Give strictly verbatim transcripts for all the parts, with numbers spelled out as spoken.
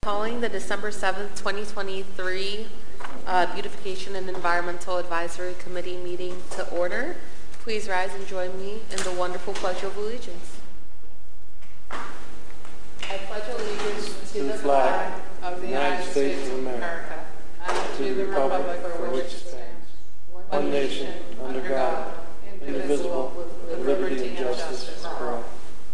Calling the December seventh, twenty twenty-three uh, Beautification and Environmental Advisory Committee meeting to order. Please rise and join me in the wonderful Pledge of Allegiance. I pledge allegiance to the flag of the United States of America and to the republic for which it stands, one nation, under God, indivisible, with liberty and justice for all.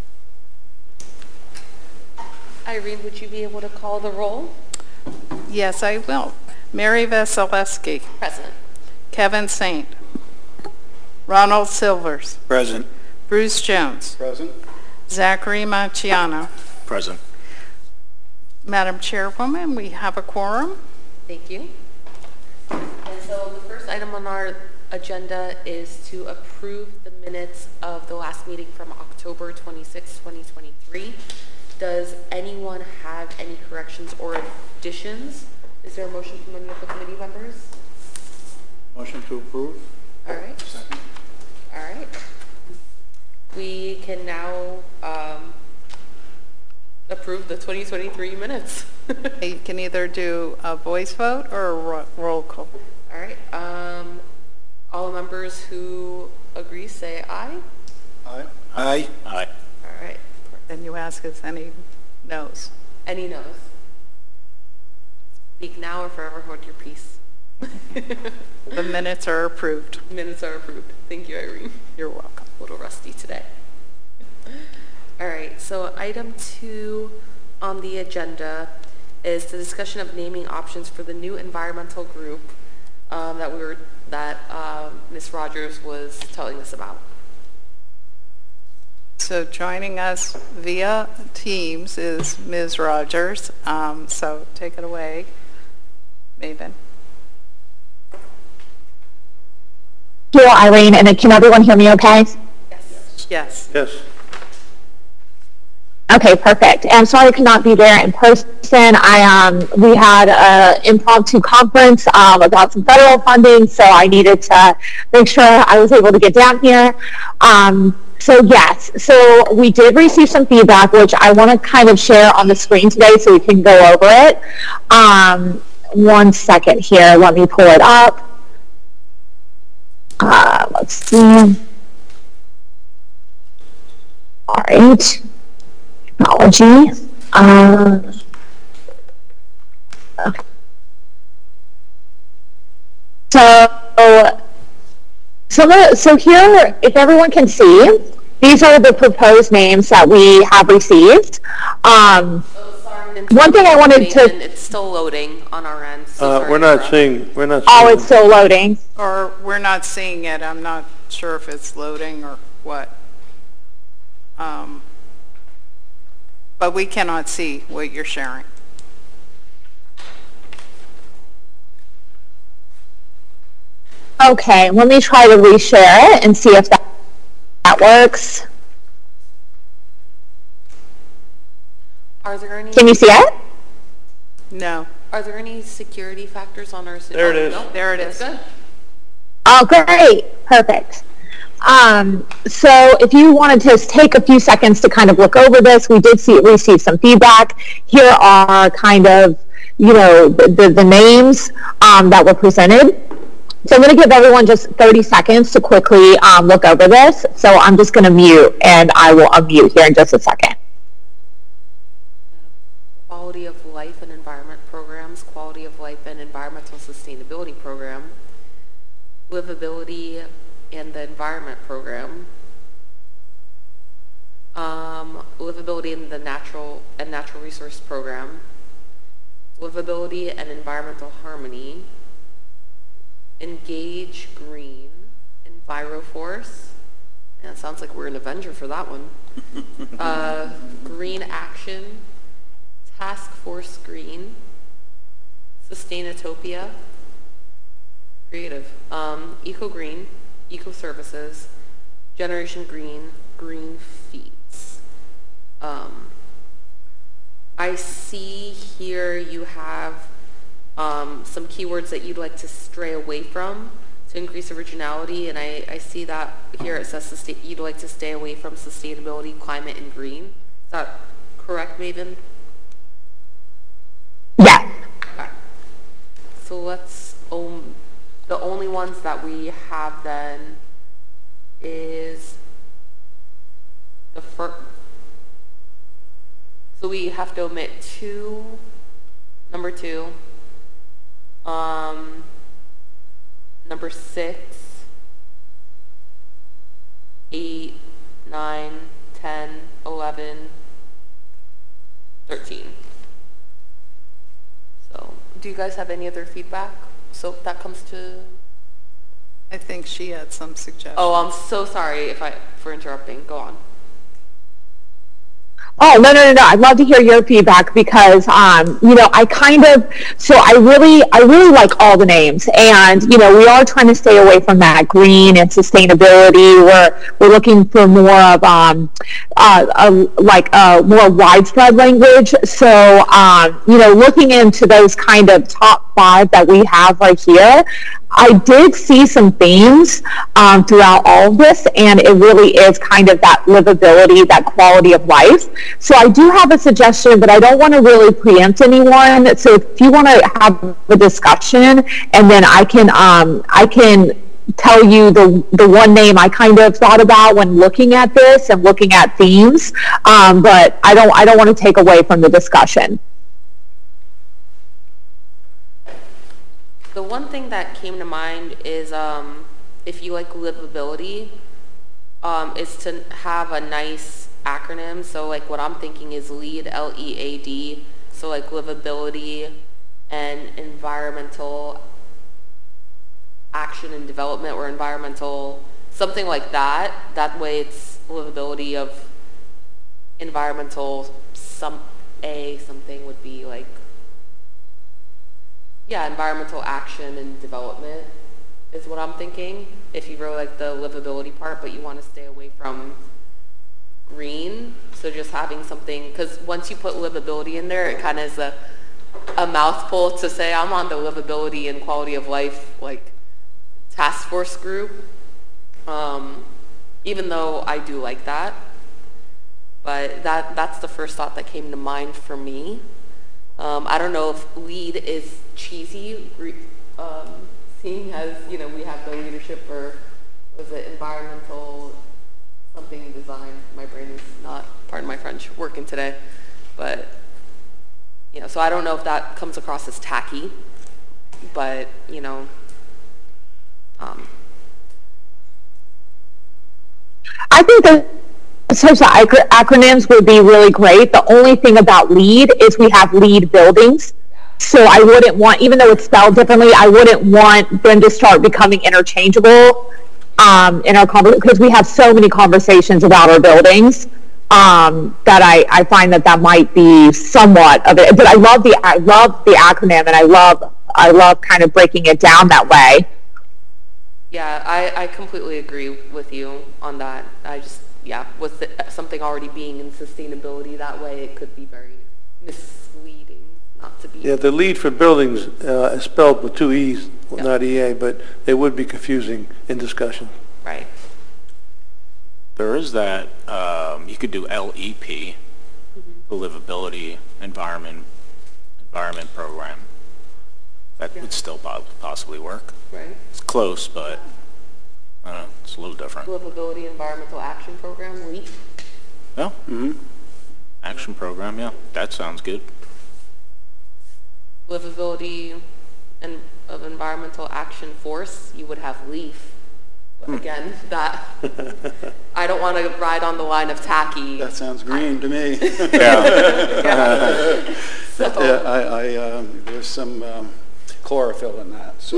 Irene, would you be able to call the roll? Yes, I will. Mary Vasilevsky. Present. Kevin Saint. Ronald Silvers. Present. Bruce Jones. Present. Zachary Maciano. Present. Madam Chairwoman, we have a quorum. Thank you. And so the first item on our agenda is to approve the minutes of the last meeting from October twenty-sixth, twenty twenty-three. Does anyone have any corrections or additions? Is there a motion from any of the committee members? Motion to approve. All right. Second. All right. We can now um, approve the twenty twenty-three minutes. You can either do a voice vote or a ro roll call. All right. Um, all members who agree say aye. Aye. Aye. Aye. All right. Then you ask us any no's. Any no's? Speak now or forever hold your peace. The minutes are approved. Minutes are approved. Thank you, Irene. You're welcome. A little rusty today. All right, so item two on the agenda is the discussion of naming options for the new environmental group um, that we were that um, Miz Rogers was telling us about. So joining us via Teams is Miz Rogers. Um, so take it away, Maven. Thank you, Irene. And can everyone hear me okay? Yes. Yes. Yes. Okay, perfect. I'm sorry I could not be there in person. I um, we had an impromptu conference um, about some federal funding, so I needed to make sure I was able to get down here. Um, so yes, so we did receive some feedback, which I want to kind of share on the screen today so we can go over it. Um, one second here, let me pull it up. Uh, let's see. All right. Technology. Um, okay. So, so, so here, if everyone can see, these are the proposed names that we have received. Um, Oh, sorry. one thing I wanted to... It's still loading on our end. So Uh, we're not seeing. We're not. Oh, seeing. it's still loading. Or we're not seeing it. I'm not sure if it's loading or what. Um, but we cannot see what you're sharing. Okay, let me try to reshare it and see if that, that works. Are there any? Can you see it? No. Are there any security factors on our system? There it is. No? There it That's is. Good. Oh, great. Perfect. Um, so if you wanted to take a few seconds to kind of look over this, we did see receive some feedback. Here are kind of, you know, the, the, the names um, that were presented. So I'm going to give everyone just thirty seconds to quickly um, look over this. So I'm just going to mute, and I will unmute here in just a second. Quality of life and environment programs, quality of life and environmental sustainability program, livability and the environment program, um, livability in the natural and natural resource program, livability and environmental harmony, engage green, EnviroForce. And it sounds like we're an Avenger for that one. uh, green action, Task Force Green, Sustainatopia, creative, um, Eco Green, Eco Services, Generation Green, Green Feeds. Um, I see here you have um, some keywords that you'd like to stray away from to increase originality, and I, I see that here it says you'd like to stay away from sustainability, climate, and green. Is that correct, Maven? let's, um, the only ones that we have then is the first, so we have to omit two, number two, um, number six, eight, nine, ten, eleven, thirteen. So, do you guys have any other feedback? So that comes to. I think she had some suggestions. Oh, I'm so sorry if I for interrupting. Go on. Oh, no, no, no, no. I'd love to hear your feedback because, um, you know, I kind of, so I really, I really like all the names. And, you know, we are trying to stay away from that green and sustainability. We're, we're looking for more of, um, uh, a, like a more widespread language. So, um, you know, looking into those kind of top five that we have right here, I did see some themes um, throughout all of this, and it really is kind of that livability, that quality of life. So I do have a suggestion, but I don't want to really preempt anyone. So if you want to have a discussion, and then I can um, I can tell you the the one name I kind of thought about when looking at this and looking at themes, um, but I don't I don't want to take away from the discussion. The one thing that came to mind is um, if you like livability, um, is to have a nice acronym. So like what I'm thinking is LEAD, L E A D. So like livability and environmental action and development, or environmental, something like that. That way it's livability of environmental, some A, something would be like, yeah, environmental action and development is what I'm thinking. If you really like the livability part, but you want to stay away from green, so just having something, because once you put livability in there, it kind of is a, a mouthful to say, I'm on the livability and quality of life, like, task force group, um, even though I do like that. But that that's the first thought that came to mind for me. Um, I don't know if LEAD is cheesy, um, seeing as, you know, we have the leadership for, was it environmental something design? My brain is not, pardon my French, working today. But, you know, so I don't know if that comes across as tacky, but, you know, um. I think that such acro- acronyms would be really great. The only thing about LEAD is we have LEAD buildings. So I wouldn't want, even though it's spelled differently, I wouldn't want them to start becoming interchangeable um, in our conversation, because we have so many conversations about our buildings um, that I, I find that that might be somewhat of it. But I love the I love the acronym, and I love I love kind of breaking it down that way. Yeah, I, I completely agree with you on that. I just, yeah, with the, something already being in sustainability that way, it could be very misleading not to be. Yeah, the LEAD for buildings uh, is spelled with two E's, Yeah. not E A, but it would be confusing in discussion. Right. There is that, um, you could do L E P, the livability environment, environment program. That Yeah. would still po- possibly work. Right. It's close, but I don't know, it's a little different. Livability Environmental Action Program, LEAP. Yeah, Mm-hmm. action program, yeah, that sounds good. Livability and of Environmental Action Force, you would have LEAF. But again, that, I don't want to ride on the line of tacky. That sounds green to me. Yeah. So, Yeah, I, I, um, there's some um, chlorophyll in that, so.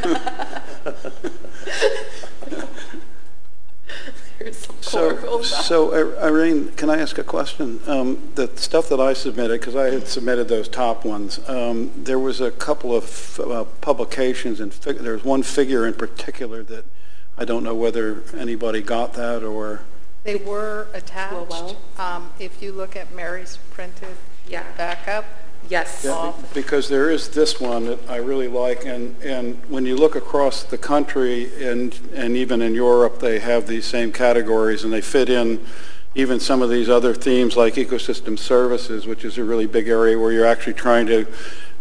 there's some So, chlorophyll in that. so Irene, can I ask a question? Um, the stuff that I submitted, because I had submitted those top ones, um, there was a couple of uh, publications, and fig- there was one figure in particular that I don't know whether anybody got that or. They were attached. well. Um, if you look at Mary's printed Yeah. backup, Yes. Yeah, because there is this one that I really like, and, and when you look across the country, and, and even in Europe, they have these same categories, and they fit in even some of these other themes like ecosystem services, which is a really big area where you're actually trying to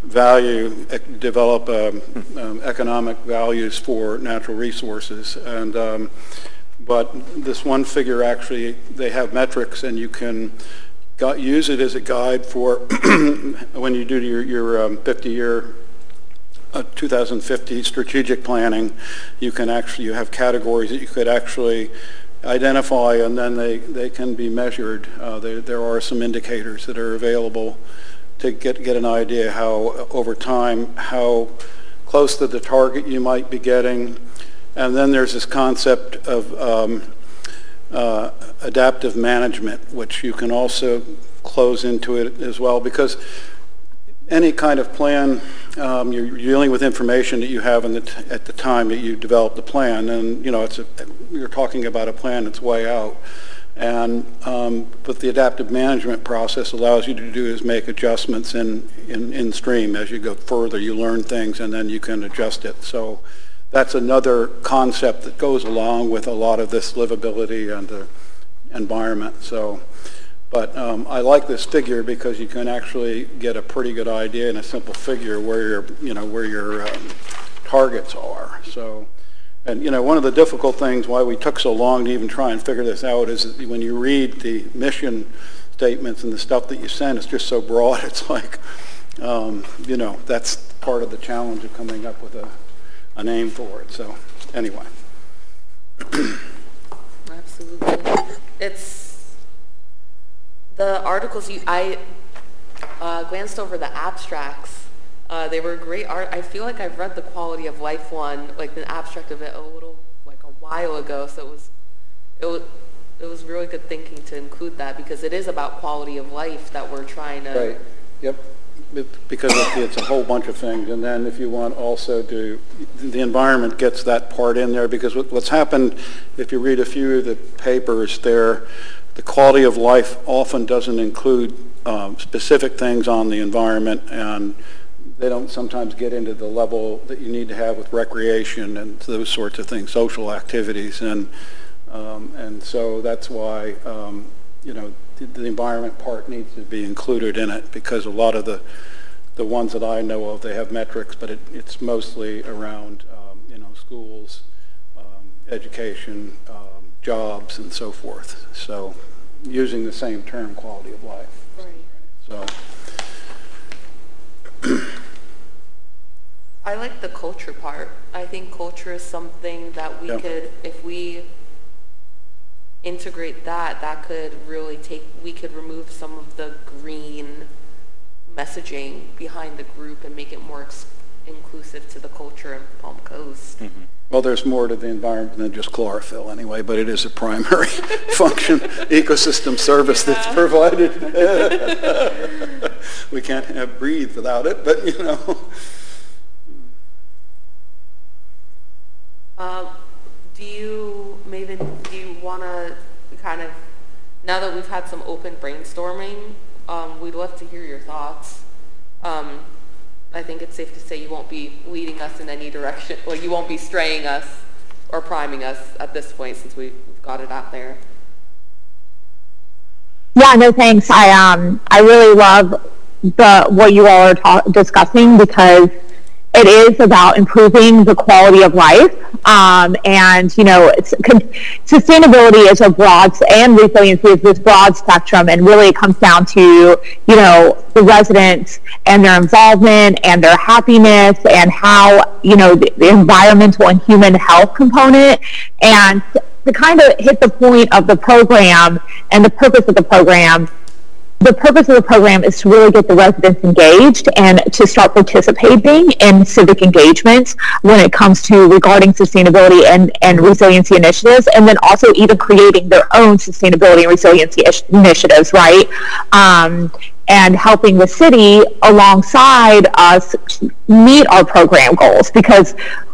value, ec- develop um, um, economic values for natural resources. And um, but this one figure actually, they have metrics, and you can got, use it as a guide for when you do your, your um, fifty-year, uh, two thousand fifty strategic planning. You can actually, you have categories that you could actually identify, and then they, they can be measured. Uh, there, there are some indicators that are available to get, get an idea how, over time, how close to the target you might be getting. And then there's this concept of um, uh, adaptive management, which you can also close into it as well, because any kind of plan, um, you're dealing with information that you have in the t at the time that you develop the plan, and you know it's a, you're talking about a plan that's way out. And um, but the adaptive management process allows you to do is make adjustments in, in in stream as you go further. You learn things, and then you can adjust it. So that's another concept that goes along with a lot of this livability and the environment. So, but um, I like this figure because you can actually get a pretty good idea in a simple figure where your you know where your um, targets are. So. And, you know, one of the difficult things why we took so long to even try and figure this out is that when you read the mission statements and the stuff that you send, it's just so broad. It's like, um, you know, that's part of the challenge of coming up with a, a name for it. So, anyway. Absolutely. It's the articles you, I uh, glanced over the abstracts. Uh, they were great art. I feel like I've read the Quality of Life one, like the abstract of it, a little, like a while ago. So it was, it was, it was really good thinking to include that because it is about quality of life that we're trying to. Right. Yep. It, because it, it's a whole bunch of things, and then if you want also to, the environment gets that part in there because what, what's happened, if you read a few of the papers there, the quality of life often doesn't include um, specific things on the environment, and they don't sometimes get into the level that you need to have with recreation and those sorts of things, social activities, and um, and so that's why um, you know the, the environment part needs to be included in it because a lot of the the ones that I know of, they have metrics, but it, it's mostly around um, you know schools, um, education, um, jobs, and so forth. So using the same term, quality of life. Right. So. I like the culture part. I think culture is something that we Yeah. could, if we integrate that, that could really take, we could remove some of the green messaging behind the group and make it more ex inclusive to the culture in Palm Coast. Mm-hmm. Well, there's more to the environment than just chlorophyll anyway, but it is a primary function, ecosystem service Yeah. that's provided. We can't have breathe without it, but you know. Uh, do you, Maven, do you want to kind of, now that we've had some open brainstorming, um, we'd love to hear your thoughts. Um, I think it's safe to say you won't be leading us in any direction, well, you won't be straying us or priming us at this point since we've got it out there. Yeah, no thanks. I um I really love the what you all are ta discussing because it is about improving the quality of life, um, and you know, it's, sustainability is a broad, and resiliency is this broad spectrum, and really it comes down to you know the residents and their involvement and their happiness and how you know the, the environmental and human health component, and to kind of hit the point of the program and the purpose of the program. The purpose of the program is to really get the residents engaged and to start participating in civic engagements when it comes to regarding sustainability and, and resiliency initiatives, and then also even creating their own sustainability and resiliency initiatives, right? Um, and helping the city alongside us meet our program goals, because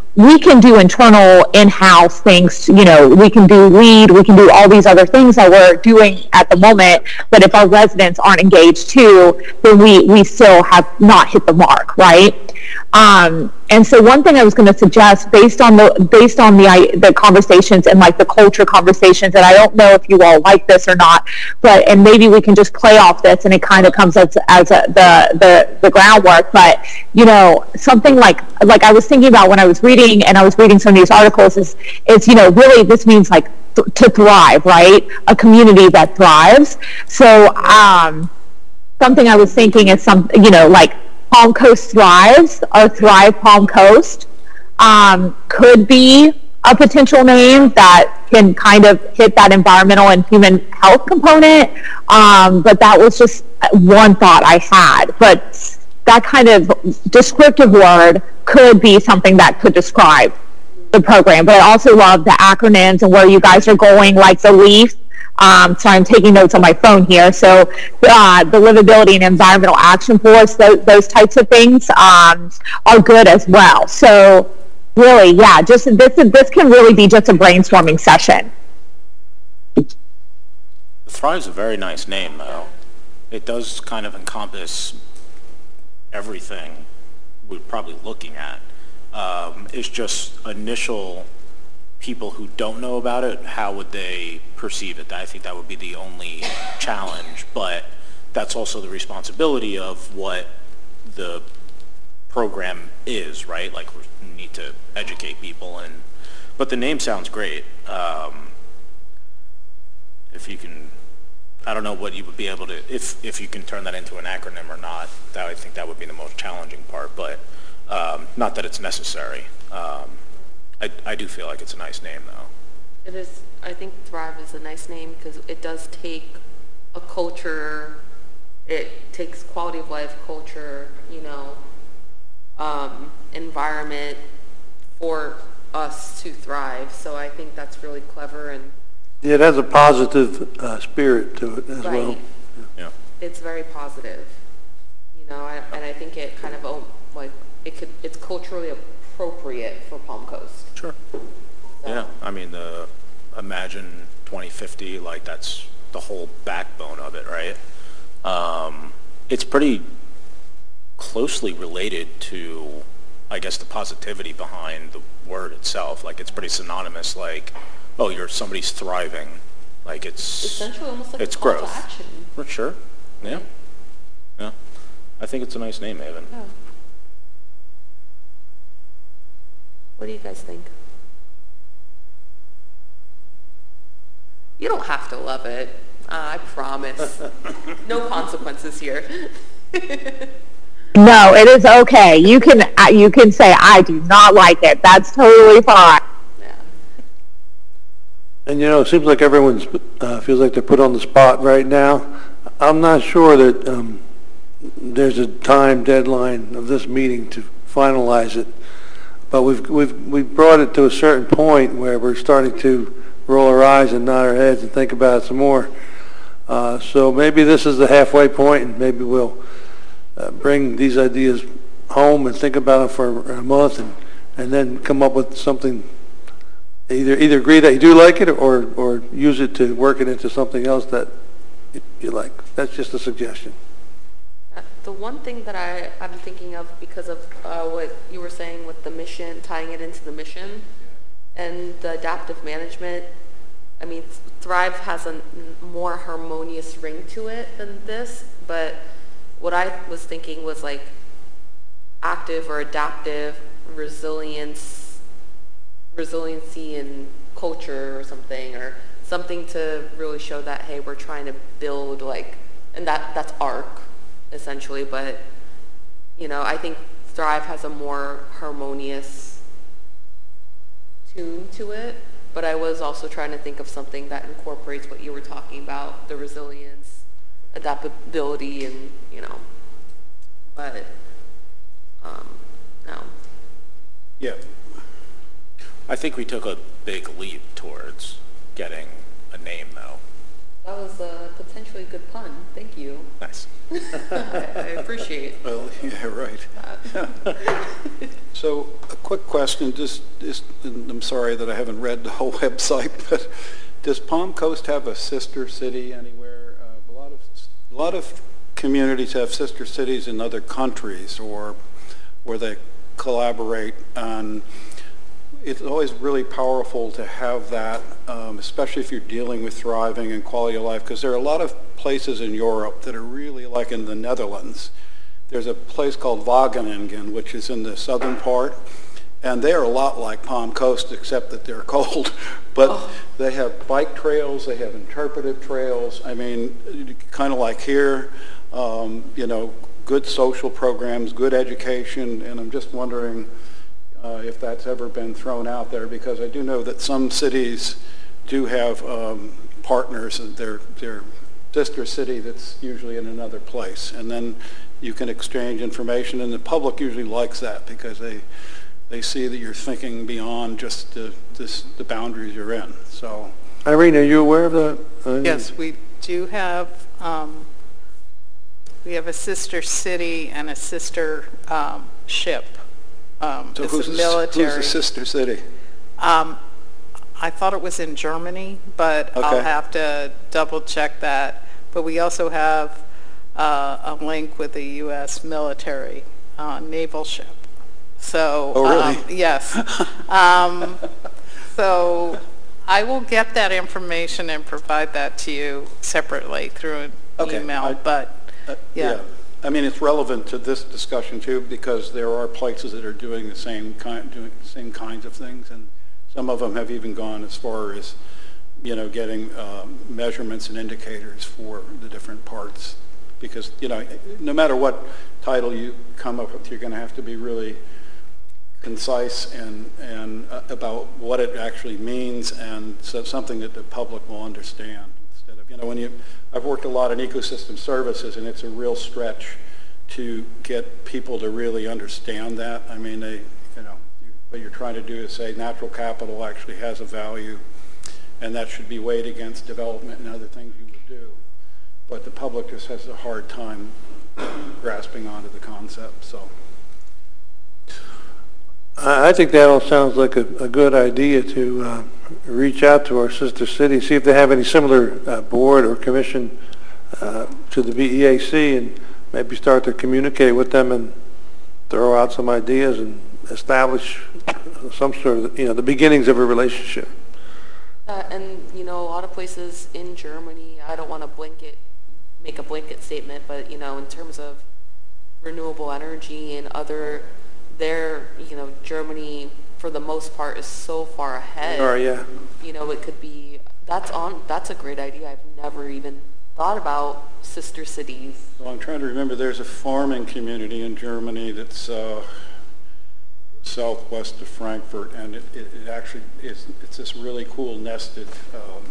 we can do internal in-house things, you know, we can do lead, we can do all these other things that we're doing at the moment, but if our residents aren't engaged too, then we, we still have not hit the mark, right? Um, and so one thing I was going to suggest, based on the based on the I, the conversations and like the culture conversations, and I don't know if you all like this or not, but and maybe we can just play off this, and it kind of comes as as a, the the the groundwork. But you know, something like like I was thinking about when I was reading, and I was reading some of these articles, is is you know really this means like th- to thrive, right? A community that thrives. So um, something I was thinking is some you know like. Palm Coast Thrives, or Thrive Palm Coast, um, could be a potential name that can kind of hit that environmental and human health component. Um, but that was just one thought I had. But that kind of descriptive word could be something that could describe the program. But I also love the acronyms and where you guys are going, like the LEAF. Um, so I'm taking notes on my phone here. So uh, the Livability and Environmental Action Force, those, those types of things um, are good as well. So really, yeah, just this this can really be just a brainstorming session. Thrive's a very nice name, though. It does kind of encompass everything we're probably looking at. Um, it's just initial people who don't know about it, how would they perceive it? I think that would be the only challenge, but that's also the responsibility of what the program is, right? Like, we need to educate people, and but the name sounds great. Um, if you can, I don't know what you would be able to, if if you can turn that into an acronym or not. That, I think that would be the most challenging part, but um, not that it's necessary. Um, I, I do feel like it's a nice name, though. It is, I think Thrive is a nice name because it does take a culture, it takes quality of life, culture, you know, um, environment for us to thrive. So I think that's really clever, and Yeah, it has a positive uh, spirit to it as well. right. Yeah. It's very positive, you know, I, and I think it kind of, oh, like, it could, it's culturally appropriate for Palm Coast. Sure. So. Yeah, I mean, the Imagine twenty fifty, like, that's the whole backbone of it, right? Um, it's pretty closely related to, I guess, the positivity behind the word itself. Like, it's pretty synonymous, like, oh, you're, somebody's thriving. Like, it's... Essentially almost like it's a call growth. to action. For sure. Yeah. Yeah. I think it's a nice name, Evan. Yeah. What do you guys think? You don't have to love it. Uh, I promise. No consequences here. No, it is okay. You can uh, you can say I do not like it. That's totally fine. Yeah. And you know, it seems like everyone's uh, feels like they're put on the spot right now. I'm not sure that um, there's a time deadline of this meeting to finalize it, but we've we've we've brought it to a certain point where we're starting to roll our eyes and nod our heads and think about it some more. Uh, so maybe this is the halfway point, and maybe we'll uh, bring these ideas home and think about them for a month, and and then come up with something. Either either agree that you do like it, or or use it to work it into something else that you, you like. That's just a suggestion. Uh, The one thing that I, I'm thinking of because of uh, what you were saying with the mission, tying it into the mission, and the adaptive management, I mean, Thrive has a more harmonious ring to it than this, but what I was thinking was like active or adaptive resilience, resiliency and culture or something, or something to really show that, hey, we're trying to build like, and that that's ARC essentially, but you know, I think Thrive has a more harmonious tune to it, but I was also trying to think of something that incorporates what you were talking about, the resilience, adaptability, and you know, but um, no. Yeah. I think we took a big leap towards getting a name, though. That was a potentially good pun. Thank you. Nice. I, I appreciate Well, yeah, right. that. So a quick question, just, just, and I'm sorry that I haven't read the whole website, but does Palm Coast have a sister city anywhere? Uh, a lot of, a lot of communities have sister cities in other countries, or where they collaborate on. It's always really powerful to have that, um, especially if you're dealing with thriving and quality of life, because there are a lot of places in Europe that are really like in the Netherlands. There's a place called Wageningen, which is in the southern part, and they're a lot like Palm Coast, except that they're cold. But oh. They have bike trails, they have interpretive trails. I mean, kind of like here, um, you know, good social programs, good education, and I'm just wondering Uh, if that's ever been thrown out there, because I do know that some cities do have um, partners, and their their sister city that's usually in another place, and then you can exchange information, and the public usually likes that because they they see that you're thinking beyond just the this, the boundaries you're in. So, Irene, are you aware of that? Uh, yes, we do have um, we have a sister city and a sister um, ship. Um, so it's who's, a the, military. who's the sister city? Um, I thought it was in Germany, but okay. I'll have to double check that. But we also have uh, a link with the U S military uh, naval ship. So, oh, really? Um, yes. um, so I will get that information and provide that to you separately through an okay. email. I, but uh, yeah. yeah. I mean, it's relevant to this discussion too, because there are places that are doing the same kind, doing the same kinds of things, and some of them have even gone as far as, you know, getting um, measurements and indicators for the different parts. Because, you know, no matter what title you come up with, you're going to have to be really concise and and uh, about what it actually means, and so something that the public will understand. You know, when you, I've worked a lot in ecosystem services, and it's a real stretch to get people to really understand that. I mean, they, you know, you, what you're trying to do is say natural capital actually has a value, and that should be weighed against development and other things you would do. But the public just has a hard time grasping onto the concept. So, I think that all sounds like a, a good idea to uh, reach out to our sister cities, see if they have any similar uh, board or commission uh, to the B E A C, and maybe start to communicate with them and throw out some ideas and establish some sort of, you know, the beginnings of a relationship. Uh, and, you know, a lot of places in Germany, I don't want to blanket, make a blanket statement, but, you know, in terms of renewable energy and other, their, you know, Germany, for the most part, is so far ahead. Or, yeah. You know, it could be, that's on, that's a great idea. I've never even thought about sister cities. Well, I'm trying to remember, there's a farming community in Germany that's uh, southwest of Frankfurt, and it, it, it actually is, it's this really cool nested um,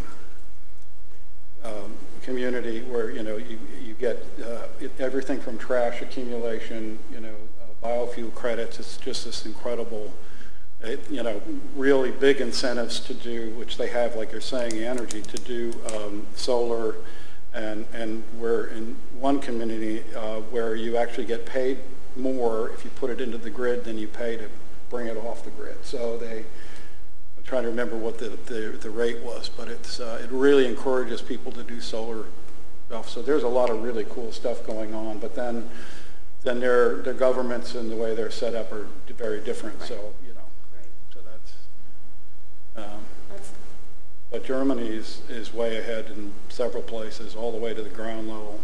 um, community where, you know, you, you get uh, it, everything from trash accumulation, you know, uh, biofuel credits. It's just this incredible, uh, you know, really big incentives to do, which they have, like you're saying, energy, to do um, solar. And, and we're in one community uh, where you actually get paid more if you put it into the grid than you pay to bring it off the grid. So they, I'm trying to remember what the, the, the rate was, but it's, uh, it really encourages people to do solar stuff. So there's a lot of really cool stuff going on, but then then their, their governments and the way they're set up are very different. Right. So, you know, right. so that's, um, that's but Germany is, is way ahead in several places, all the way to the ground level.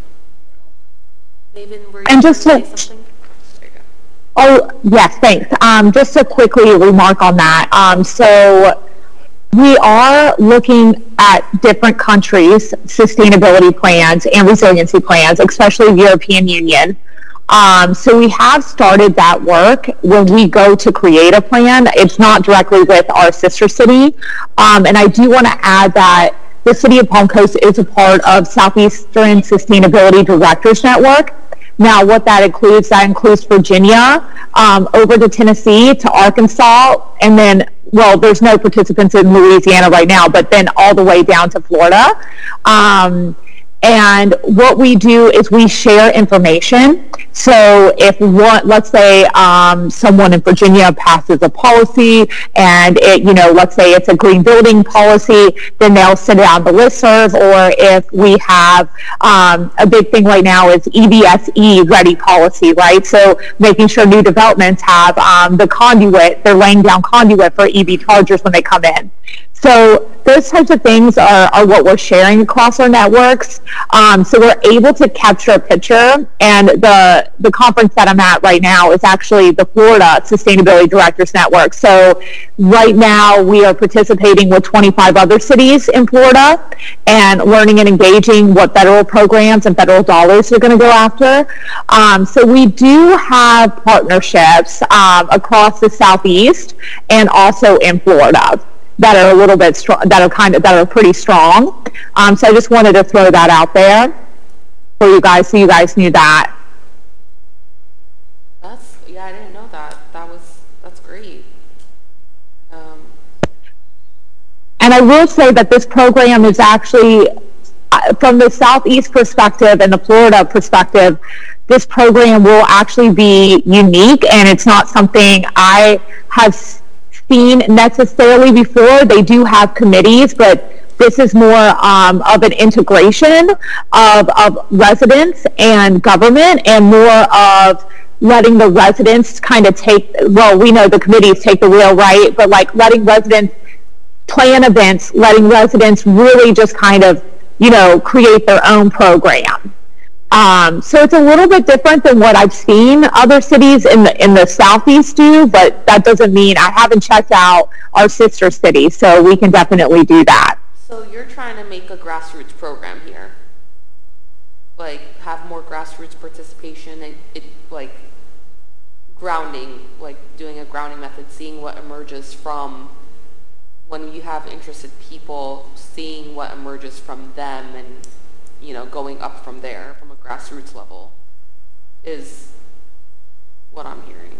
David, were you and just to to, say something? There you go. Oh, yes, thanks. Um, just to quickly remark on that. Um, so we are looking at different countries' sustainability plans and resiliency plans, especially the European Union. Um, so we have started that work. When we go to create a plan, it's not directly with our sister city. Um, and I do want to add that the City of Palm Coast is a part of Southeastern Sustainability Directors Network. Now, what that includes, that includes Virginia, um, over to Tennessee, to Arkansas, and then, well, there's no participants in Louisiana right now, but then all the way down to Florida. Um, And what we do is we share information. So if one, let's say um, someone in Virginia passes a policy and it, you know, let's say it's a green building policy, then they'll send it on the listserv. Or if we have um, a big thing right now is E V S E ready policy, right? So making sure new developments have um, the conduit, they're laying down conduit for E V chargers when they come in. So those types of things are, are what we're sharing across our networks. Um, so we're able to capture a picture, and the, the conference that I'm at right now is actually the Florida Sustainability Directors Network. So right now we are participating with twenty-five other cities in Florida and learning and engaging what federal programs and federal dollars are going to go after. Um, so we do have partnerships um, across the Southeast and also in Florida that are a little bit strong, that are kind of, that are pretty strong. Um, so I just wanted to throw that out there for you guys, so you guys knew that. That's, yeah, I didn't know that. That was, that's great. Um, And I will say that this program is actually, uh, from the Southeast perspective and the Florida perspective, this program will actually be unique, and it's not something I have seen necessarily before. They do have committees, but this is more um, of an integration of, of residents and government, and more of letting the residents kind of take, well, we know the committees take the wheel, right? But like letting residents plan events, letting residents really just kind of, you know, create their own program. Um, so it's a little bit different than what I've seen other cities in the in the Southeast do, but that doesn't mean I haven't checked out our sister cities, so we can definitely do that. so you're trying to make a grassroots program here, like have more grassroots participation and it like grounding, like doing a grounding method, seeing what emerges from when you have interested people, seeing what emerges from them, and you know, going up from there from a grassroots level is what I'm hearing.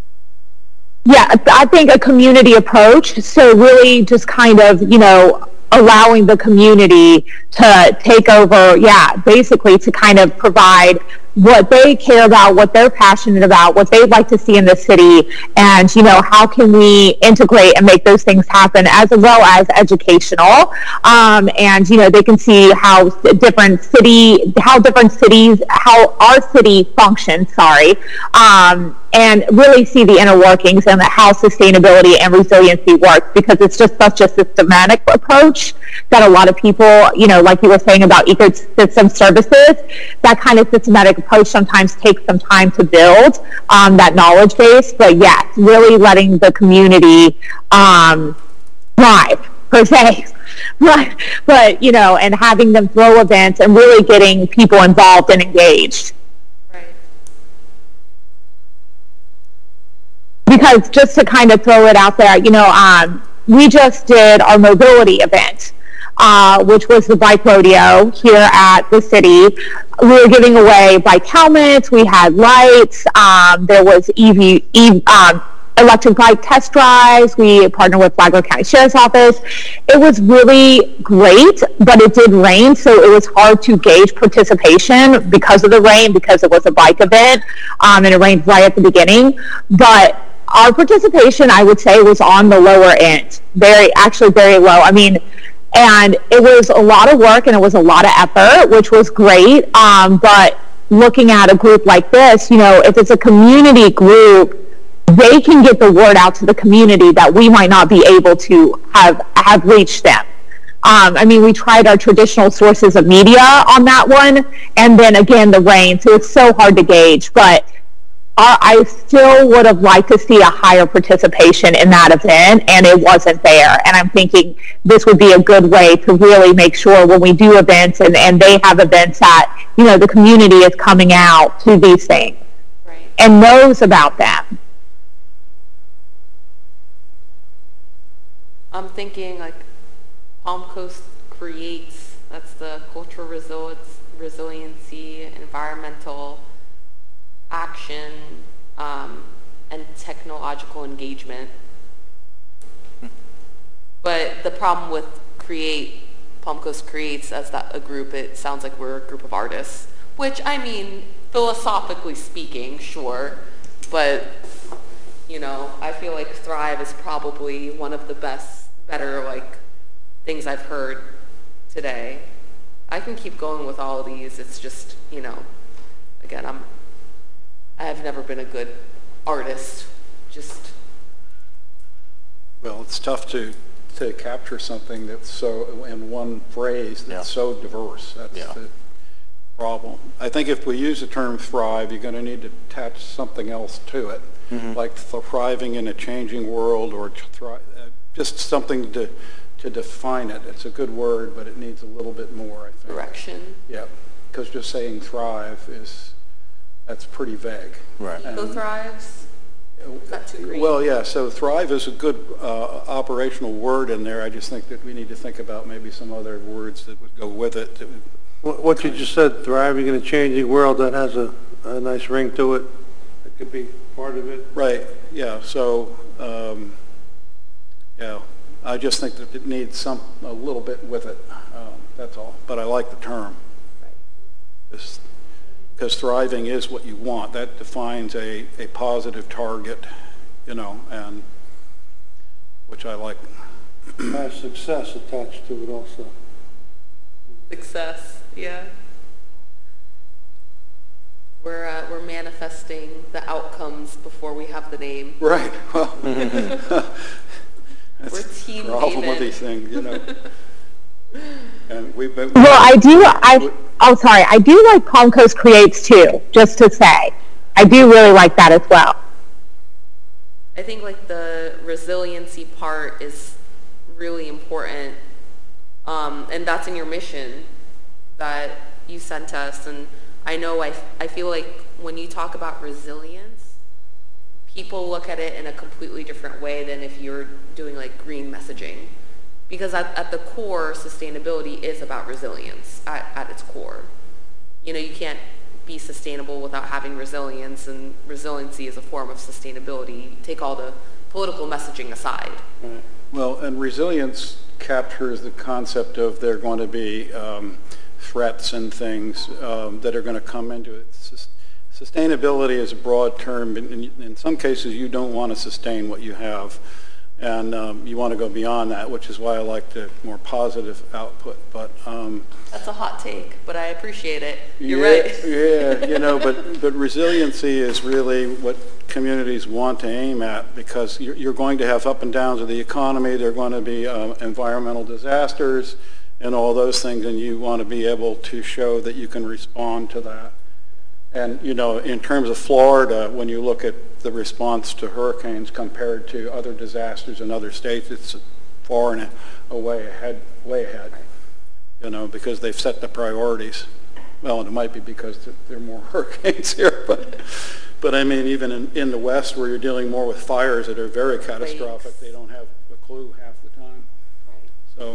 Yeah, I think a community approach. So really just kind of, you know, allowing the community to take over, yeah, basically to kind of provide what they care about, what they're passionate about, what they'd like to see in the city, and, you know, how can we integrate and make those things happen, as well as educational. Um, and, you know, they can see how different city, how different cities, how our city functions, sorry, um, and really see the inner workings and how sustainability and resiliency works, because it's just such a systematic approach that a lot of people, you know, like you were saying about ecosystem services, that kind of systematic approach sometimes takes some time to build um, that knowledge base. But yes, really letting the community um, thrive, per se. but, but, you know, and having them throw events and really getting people involved and engaged. Because just to kind of throw it out there, you know, um, we just did our mobility event, uh, which was the bike rodeo here at the city. We were giving away bike helmets, we had lights, um, there was E V, e, um, electric bike test drives, we partnered with Flagler County Sheriff's Office. It was really great, but it did rain, so it was hard to gauge participation because of the rain, because it was a bike event, um, and it rained right at the beginning. But our participation, I would say, was on the lower end, very, actually very low. I mean, and it was a lot of work and it was a lot of effort, which was great. Um, but looking at a group like this, you know, if it's a community group, they can get the word out to the community that we might not be able to have, have reached them. Um, I mean, we tried our traditional sources of media on that one, and then again, the rain, so it's so hard to gauge. But Our, I still would have liked to see a higher participation in that event, and it wasn't there. And I'm thinking this would be a good way to really make sure when we do events and, and they have events that, you know, the community is coming out to these things, right, and knows about them. I'm thinking like Palm Coast Creates, that's the cultural resilience, resiliency, environmental action, um, and technological engagement. But the problem with Create Palm Coast Creates as that a group, it sounds like we're a group of artists, which, I mean, philosophically speaking, sure, but, you know, I feel like Thrive is probably one of the best, better, like, things I've heard today. I can keep going with all of these. It's just, you know, again, I'm, I have never been a good artist. Just. Well, it's tough to, to capture something that's so, in one phrase, that's Yeah. so diverse. That's Yeah. the problem. I think if we use the term thrive, you're going to need to attach something else to it, Mm-hmm. like thriving in a changing world, or thri- uh, just something to, to define it. It's a good word, but it needs a little bit more, I think. Direction. Yeah, because just saying thrive is, that's pretty vague. Right. Eco thrives. Is that too green? Well, yeah, so thrive is a good uh, operational word in there. I just think that we need to think about maybe some other words that would go with it. That would, What what you just said, thriving in a changing world, that has a, a nice ring to it. That could be part of it. right, yeah, so, um, yeah, I just think that it needs some, a little bit with it, um, that's all. But I like the term. Because thriving is what you want. That defines a, a positive target, you know, and, which I like. Has success attached to it also. Success, yeah. We're, uh, we're manifesting the outcomes before we have the name. Right, well. We're That's team the problem with David. these things, you know. And we've been. Well, I do, I, oh, sorry, I do like Palm Coast Creates too, just to say. I do really like that as well. I think like the resiliency part is really important, um, and that's in your mission that you sent us. And I know I, I feel like when you talk about resilience, people look at it in a completely different way than if you're doing like green messaging. Because at, at the core, sustainability is about resilience at, at its core. You know, you can't be sustainable without having resilience, and resiliency is a form of sustainability. Take all the political messaging aside. Well, and resilience captures the concept of there are going to be um, threats and things um, that are going to come into it. Sus- Sustainability is a broad term. In, in some cases, you don't want to sustain what you have, and um, you want to go beyond that, which is why I like the more positive output. But um, That's a hot take, but I appreciate it. You're yeah, right. yeah, you know, but, but resiliency is really what communities want to aim at, because you're, you're going to have up and downs of the economy. There are going to be uh, environmental disasters and all those things, and you want to be able to show that you can respond to that. And, you know, in terms of Florida, when you look at the response to hurricanes compared to other disasters in other states, it's far and away ahead, way ahead, you know, because they've set the priorities. Well, and it might be because there are more hurricanes here, but, but I mean, even in, in the West, where you're dealing more with fires that are very catastrophic, Quakes. they don't have a clue half the time. So,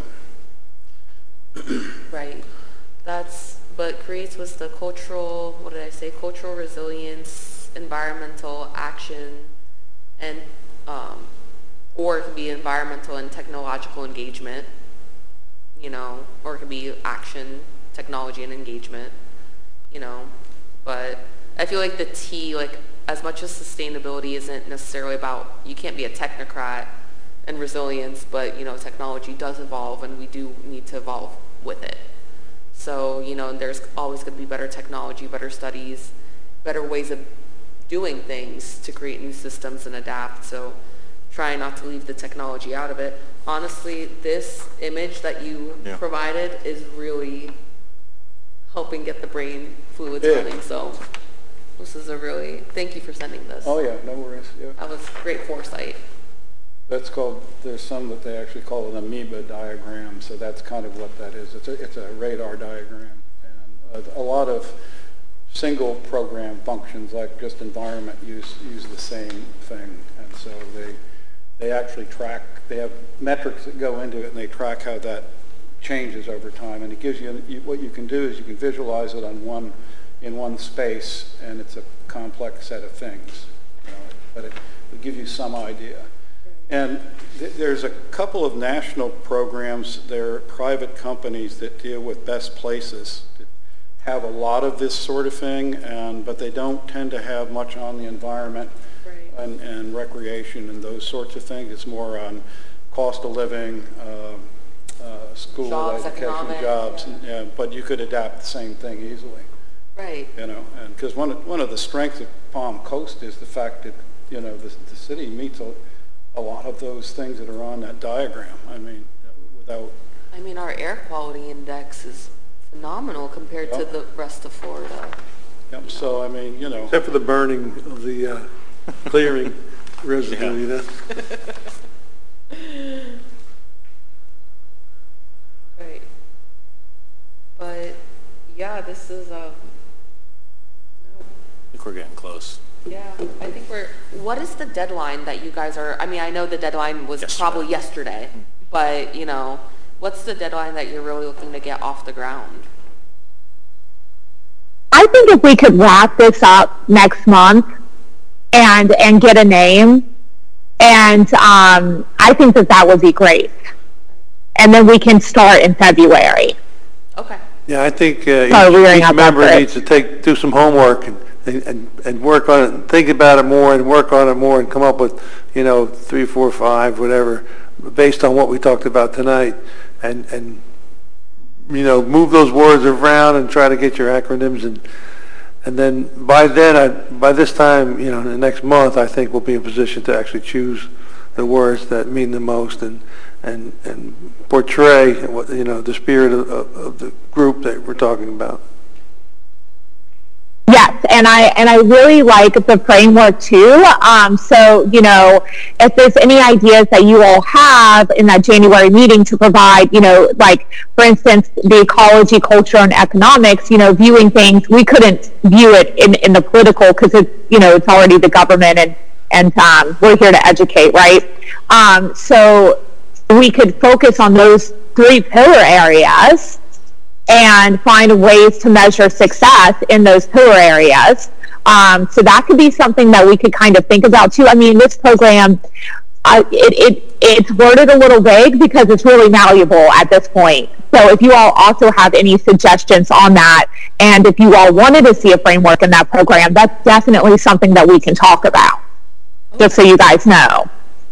Right. That's, but Creates was the cultural, what did I say, cultural resilience, environmental action, and, um, or it could be environmental and technological engagement, you know, or it could be action, technology, and engagement, you know. But I feel like the T, like, as much as sustainability isn't necessarily about, you can't be a technocrat and resilience, but, you know, technology does evolve, and we do need to evolve with it. So, you know, there's always going to be better technology, better studies, better ways of doing things to create new systems and adapt. So try not to leave the technology out of it. Honestly, this image that you Yeah. provided is really helping get the brain fluids Yeah. running. So this is a really, thank you for sending this. oh yeah, no worries, yeah. That was great foresight. That's called, there's some that they actually call an amoeba diagram, so that's kind of what that is. It's a, it's a radar diagram. And uh, a lot of single program functions, like just environment, use use the same thing. And so they they actually track, they have metrics that go into it, and they track how that changes over time. And it gives you, you what you can do is you can visualize it on one, in one space, and it's a complex set of things. You know, but it will give you some idea. And th- there's a couple of national programs, they're private companies that deal with best places, that have a lot of this sort of thing, and but they don't tend to have much on the environment Right. and, and recreation and those sorts of things. It's more on cost of living, um, uh, school Jobs, education, economic, jobs, yeah. and, yeah, but you could adapt the same thing easily. Right. You know, and because one of, one of the strengths of Palm Coast is the fact that, you know, the, the city meets a, a lot of those things that are on that diagram. I mean, without, I mean, our air quality index is phenomenal compared to Yeah. the rest of Florida. yep, so I mean, you know, Except for the burning of the uh, clearing residue, Yeah. you know? Right. But, yeah, this is, um, I think we're getting close. yeah, I think we're, what is the deadline that you guys are, I mean, I know the deadline was Yesterday. probably yesterday, but, you know, what's the deadline that you're really looking to get off the ground? I think if we could wrap this up next month and and get a name, and um, I think that that would be great. And then we can start in February. Okay. Yeah, I think uh, Sorry, we were each, not each member that needs to take, do some homework and, and, and work on it, and think about it more and work on it more and come up with, you know, three, four, five, whatever, based on what we talked about tonight. And, and, you know, move those words around and try to get your acronyms. And, and then by then, I, by this time, you know, in the next month, I think we'll be in position to actually choose the words that mean the most and, and, and portray what, you know, the spirit of, of, of the group that we're talking about. Yes, and I and I really like the framework too. Um, so, you know, if there's any ideas that you all have in that January meeting to provide, you know, like, for instance, the ecology, culture, and economics, you know, viewing things, we couldn't view it in, in the political because it's, you know, it's already the government and, and um, we're here to educate, right? Um, so we could focus on those three pillar areas and find ways to measure success in those pillar areas. Um, so that could be something that we could kind of think about too. I mean, this program, uh, it, it it's worded a little vague because it's really malleable at this point. So if you all also have any suggestions on that, and if you all wanted to see a framework in that program, that's definitely something that we can talk about, just so you guys know.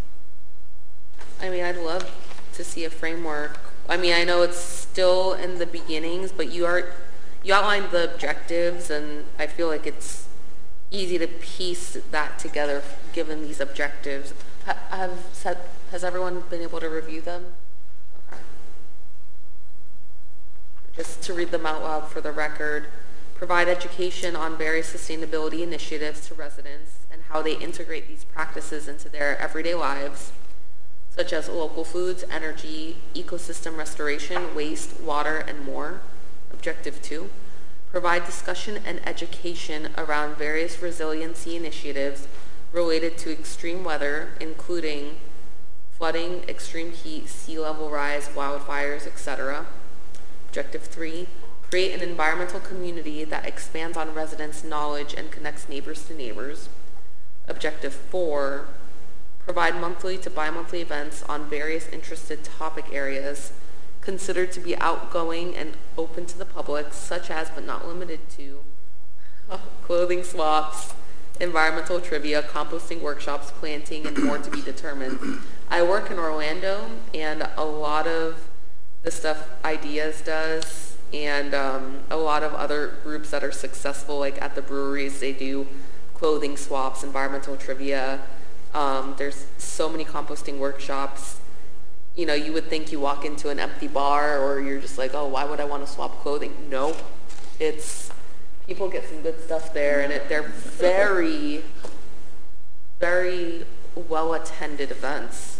I mean, I'd love to see a framework. I mean, I know it's still in the beginnings, but you are, you outlined the objectives, and I feel like it's easy to piece that together given these objectives. Ha- Have, said, has everyone been able to review them? Okay. Just to read them out loud for the record. Provide education on various sustainability initiatives to residents and how they integrate these practices into their everyday lives, such as local foods, energy, ecosystem restoration, waste, water, and more. Objective two, provide discussion and education around various resiliency initiatives related to extreme weather, including flooding, extreme heat, sea level rise, wildfires, et cetera. Objective three, create an environmental community that expands on residents' knowledge and connects neighbors to neighbors. Objective four, provide monthly to bi-monthly events on various interested topic areas considered to be outgoing and open to the public, such as but not limited to clothing swaps, environmental trivia, composting workshops, planting, and more to be determined. I work in Orlando, and a lot of the stuff Ideas does, and um, a lot of other groups that are successful, like at the breweries, they do clothing swaps, environmental trivia. Um, there's so many composting workshops. You know, you would think you walk into an empty bar or you're just like, oh, why would I want to swap clothing? No, it's, people get some good stuff there, and it, they're very, very well-attended events.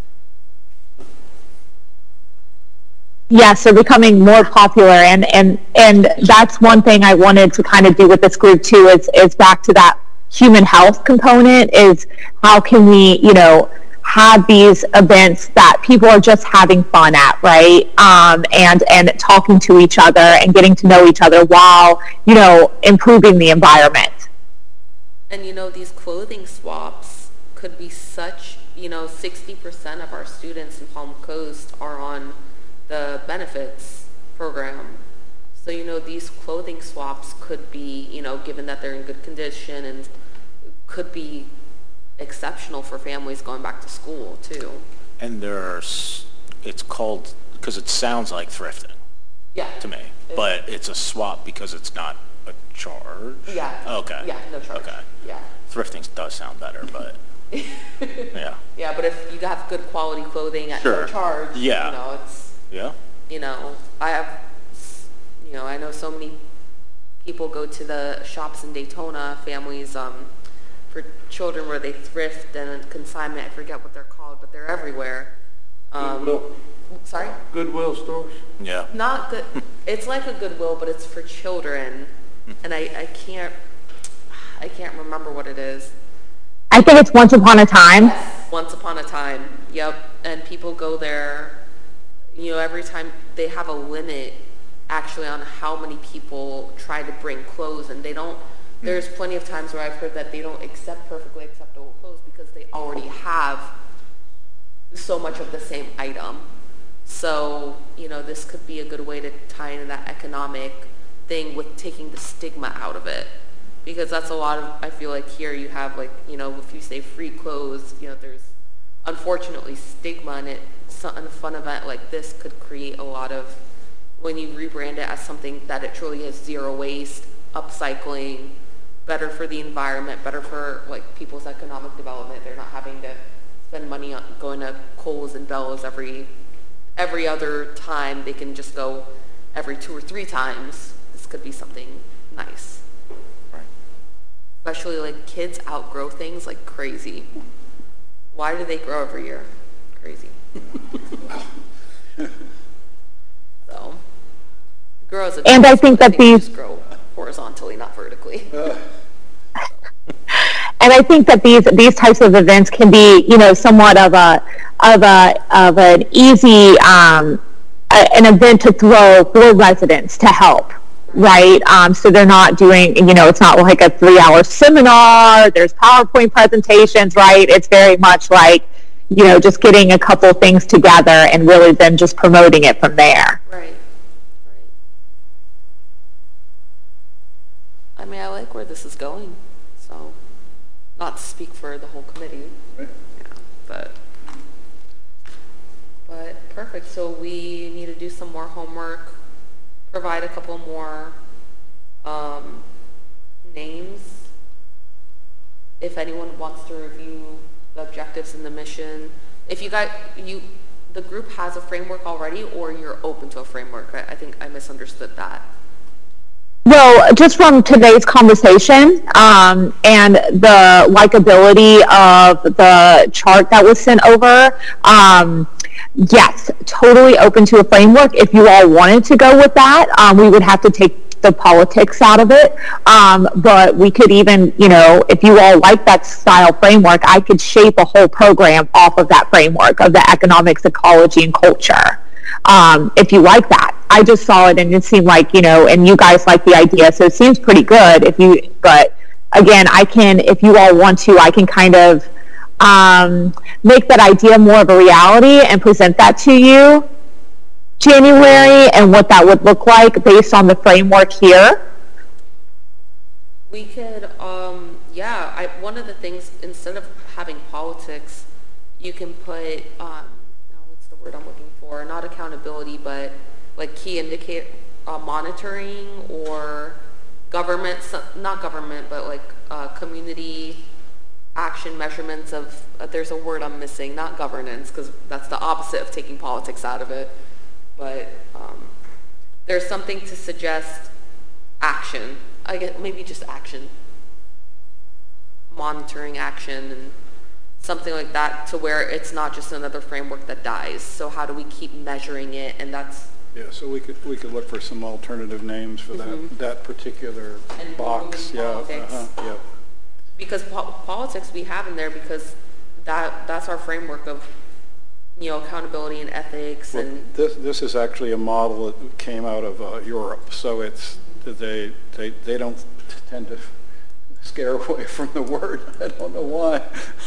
Yes, they're becoming more popular, and, and, and that's one thing I wanted to kind of do with this group too, is, is back to that human health component, is how can we, you know, have these events that people are just having fun at, right? Um, and, and talking to each other and getting to know each other while, you know, improving the environment. And you know, these clothing swaps could be such, you know, sixty percent of our students in Palm Coast are on the benefits program. So, you know, these clothing swaps could be, you know, given that they're in good condition, and could be exceptional for families going back to school too. And there's, it's called, because it sounds like thrifting Yeah. to me, but it's a swap because it's not a charge? Yeah. Okay. Yeah, no charge. Okay. Yeah. Thrifting does sound better, but, yeah. Yeah, but if you have good quality clothing at no Sure. charge, Yeah. you know, it's, Yeah? you know, I have, you know, I know so many people go to the shops in Daytona, families, um, for children where they thrift and consignment, I forget what they're called, but they're everywhere. Um, Goodwill. Sorry? Goodwill stores? Yeah. Not good, it's like a Goodwill, but it's for children, and I, I can't, I can't remember what it is. I think it's Once Upon a Time. Once Upon a Time, yep, and people go there, you know, every time they have a limit actually on how many people try to bring clothes, and they don't, there's plenty of times where I've heard that they don't accept perfectly acceptable clothes because they already have so much of the same item. So, you know, this could be a good way to tie into that economic thing with taking the stigma out of it. Because that's a lot of, I feel like here you have like, you know, if you say free clothes, you know, there's unfortunately stigma in it. So, a fun event like this could create a lot of, when you rebrand it as something that it truly is zero waste, upcycling, better for the environment, better for like people's economic development. They're not having to spend money on going to Kohl's and Bella's every, every other time. They can just go every two or three times. This could be something nice. Especially like kids outgrow things like crazy. Why do they grow every year? Crazy. So, grow as a And I think that they these- just grow horizontally, not vertically. And I think that these these types of events can be, you know, somewhat of a of a of an easy um, a, an event to throw for residents to help, right? Um, so they're not doing, you know, it's not like a three-hour seminar. There's PowerPoint presentations, right? It's very much like, you know, just getting a couple things together and really then just promoting it from there. Right. Right. I mean, I like where this is going. So, not to speak for the whole committee. Right. Yeah, but but perfect. So we need to do some more homework, provide a couple more um, names. If anyone wants to review the objectives and the mission, if you got you, the group has a framework already, or you're open to a framework. I, I think I misunderstood that. Well, just from today's conversation um, and the likability of the chart that was sent over, um, yes, totally open to a framework. If you all wanted to go with that, um, we would have to take the politics out of it. Um, but we could even, you know, if you all like that style framework, I could shape a whole program off of that framework of the economics, ecology, and culture. Um, if you like that. I just saw it and it seemed like, you know, and you guys like the idea, so it seems pretty good if you, but again, I can, if you all want to, I can kind of um, make that idea more of a reality and present that to you January and what that would look like based on the framework here. We could, um, yeah, I, one of the things, instead of having politics, you can put, um, no, what's the word I'm looking for? Not accountability, but like key indicate uh, monitoring or government, not government, but like uh, community action measurements of, uh, there's a word I'm missing, not governance, because that's the opposite of taking politics out of it. But um, there's something to suggest action. I guess maybe just action, monitoring action and something like that, to where it's not just another framework that dies. So how do we keep measuring it? And that's Yeah, so we could, we could look for some alternative names for Mhm. that, that particular And box, removing yeah, politics. uh-huh, yep. because po- politics we have in there because that that's our framework of, you know, accountability and ethics. Well, And this, this is actually a model that came out of uh, Europe, so it's, they, they, they don't tend to scare away from the word. I don't know why.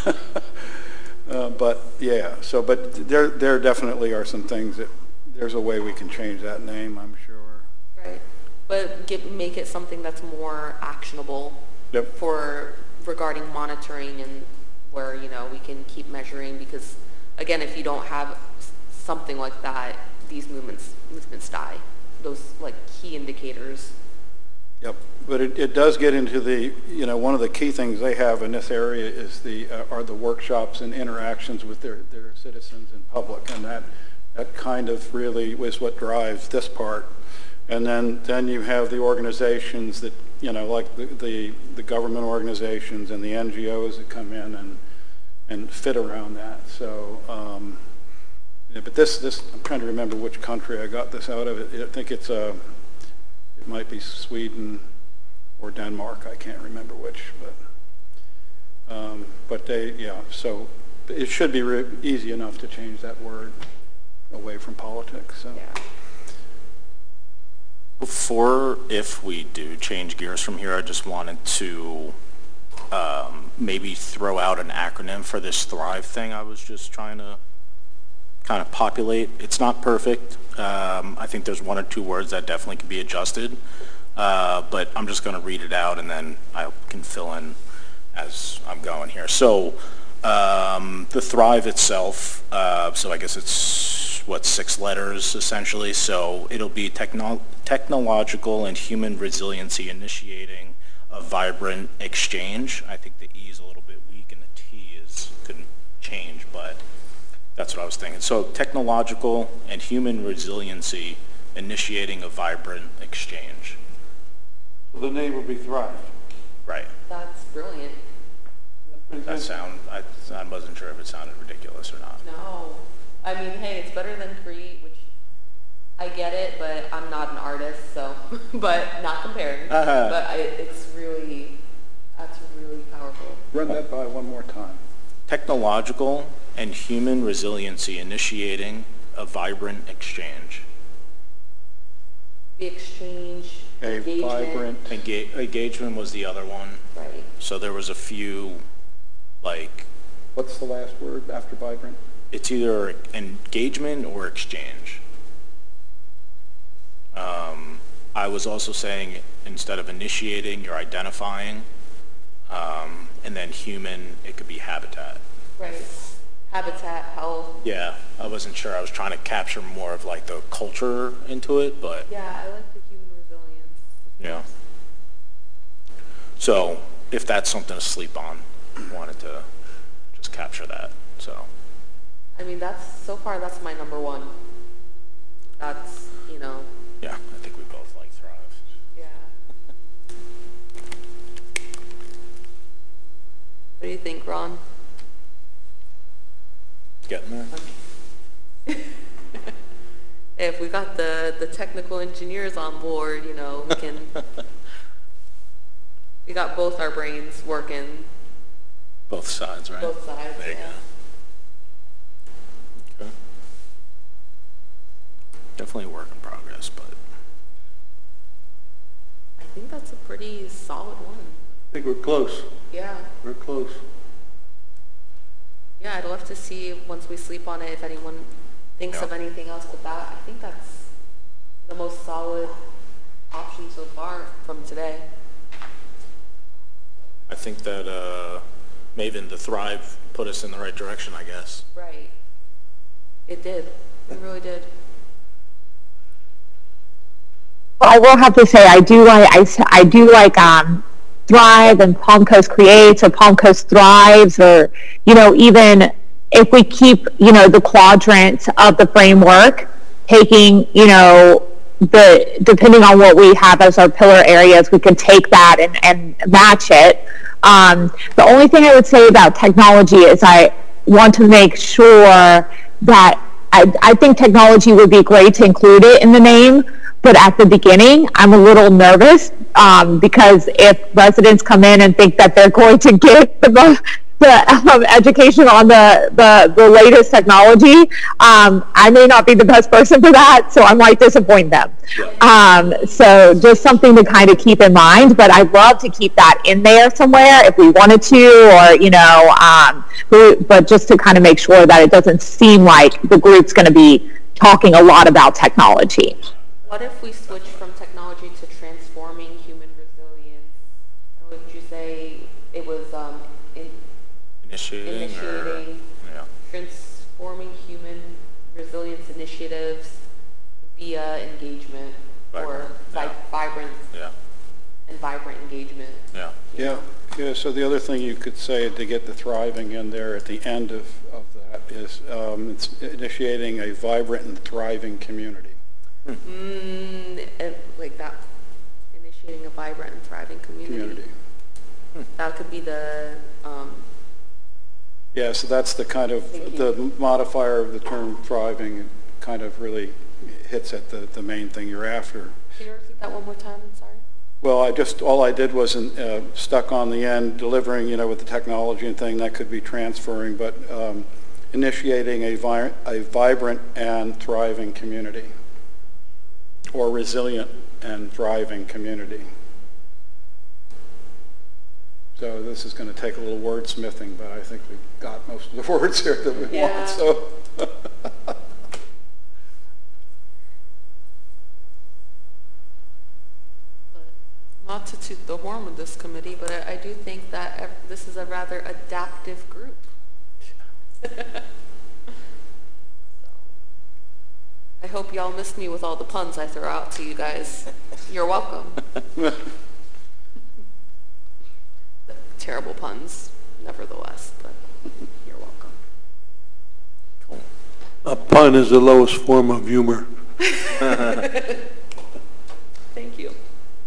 Uh, But, yeah, so, but there, there definitely are some things that, there's a way we can change that name, I'm sure. Right. But get, make it something that's more actionable Yep. for regarding monitoring and where, you know, we can keep measuring because, again, if you don't have s- something like that, these movements, movements die. Those, like, key indicators. Yep, but it, it does get into the, you know, one of the key things they have in this area is the, uh, are the workshops and interactions with their, their citizens and public, and that, that kind of really is what drives this part. And then, then you have the organizations that, you know, like the, the, the government organizations and the N G Os that come in and, and fit around that. So, um, yeah, but this, this, I'm trying to remember which country I got this out of. It, I think it's, uh, it might be Sweden or Denmark. I can't remember which, but, um, but they, yeah, so it should be re- easy enough to change that word away from politics, so. Yeah. Before, if we do change gears from here, I just wanted to um, maybe throw out an acronym for this Thrive thing I was just trying to kind of populate. It's not perfect. Um, I think there's one or two words that definitely could be adjusted, uh, but I'm just going to read it out and then I can fill in as I'm going here. So um, the Thrive itself, uh, so I guess it's what, six letters essentially. So it'll be techno technological and human resiliency initiating a vibrant exchange. I think the E is a little bit weak and the T is couldn't change, but that's what I was thinking. So technological and human resiliency initiating a vibrant exchange. The name would be Thrive. Right. That's brilliant. That sound, I, I wasn't sure if it sounded ridiculous or not. No. I mean, hey, it's better than create, which I get it, but I'm not an artist, so, but not comparing. Uh-huh. But I, it's really, that's really powerful. Run that by one more time. Technological and human resiliency initiating a vibrant exchange. The exchange, A engagement. vibrant, Enga- engagement was the other one. Right. So there was a few, like, what's the last word after vibrant? it's either engagement or exchange. Um, I was also saying instead of initiating, you're identifying, um, and then human, it could be habitat. Right. Habitat, health. Yeah, I wasn't sure. I was trying to capture more of like the culture into it, but Yeah, I like the human resilience. yeah. So if that's something to sleep on, wanted to just capture that. So I mean, that's, so far, that's my number one. That's, you know, yeah, I think we both like Thrive. yeah. What do you think, Ron? Getting there? If we got the, the technical engineers on board, you know, we can, we got both our brains working, Both sides, right? both sides, There you yeah. go. Okay. Definitely a work in progress, but I think that's a pretty solid one. I think we're close. Yeah. We're close. Yeah, I'd love to see, once we sleep on it, if anyone thinks Yeah. of anything else with that. I think that's the most solid option so far from today. I think that uh, Maven, the Thrive, put us in the right direction, I guess. Right. It did. It really did. Well, I will have to say, I do like, I, s- I do like, um, Thrive and Palm Coast Creates or Palm Coast Thrives, or, you know, even if we keep, you know, the quadrant of the framework, taking, you know, the, depending on what we have as our pillar areas, we can take that and, and match it. Um, the only thing I would say about technology is I want to make sure that I, I think technology would be great to include it in the name, but at the beginning, I'm a little nervous um, because if residents come in and think that they're going to get the, the um, education on the, the, the latest technology. Um, I may not be the best person for that, so I might disappoint them. Um, so just something to kind of keep in mind, but I'd love to keep that in there somewhere if we wanted to, or, you know, um, but just to kind of make sure that it doesn't seem like the group's going to be talking a lot about technology. What if we switch from technology to transforming human resilience? Would you say it was um, in, Initiating, initiating or, yeah. transforming human resilience initiatives via engagement or Vibrant, vi- yeah. vibrant Yeah, and vibrant engagement? yeah. Yeah, yeah, so the other thing you could say to get the thriving in there at the end of, of that is um, it's initiating a vibrant and thriving community. Mm, and like that, initiating a vibrant and thriving community. Community. That could be the, um, Yeah, so that's the kind of, Thank the modifier of the term thriving kind of really hits at the, the main thing you're after. can you repeat that one more time? I'm sorry. Well, I just, all I did was uh, stuck on the end, delivering, you know, with the technology and thing, that could be transferring, but um, initiating a, vi a vibrant and thriving community, or resilient and thriving community. So this is going to take a little wordsmithing, but I think we've got most of the words here that we Yeah. want, so. Not to toot the horn with this committee, but I, I do think that ev- this is a rather adaptive group. So, I hope y'all missed me with all the puns I throw out to you guys. You're welcome. Terrible puns, nevertheless, but you're welcome. A pun is the lowest form of humor. Thank you.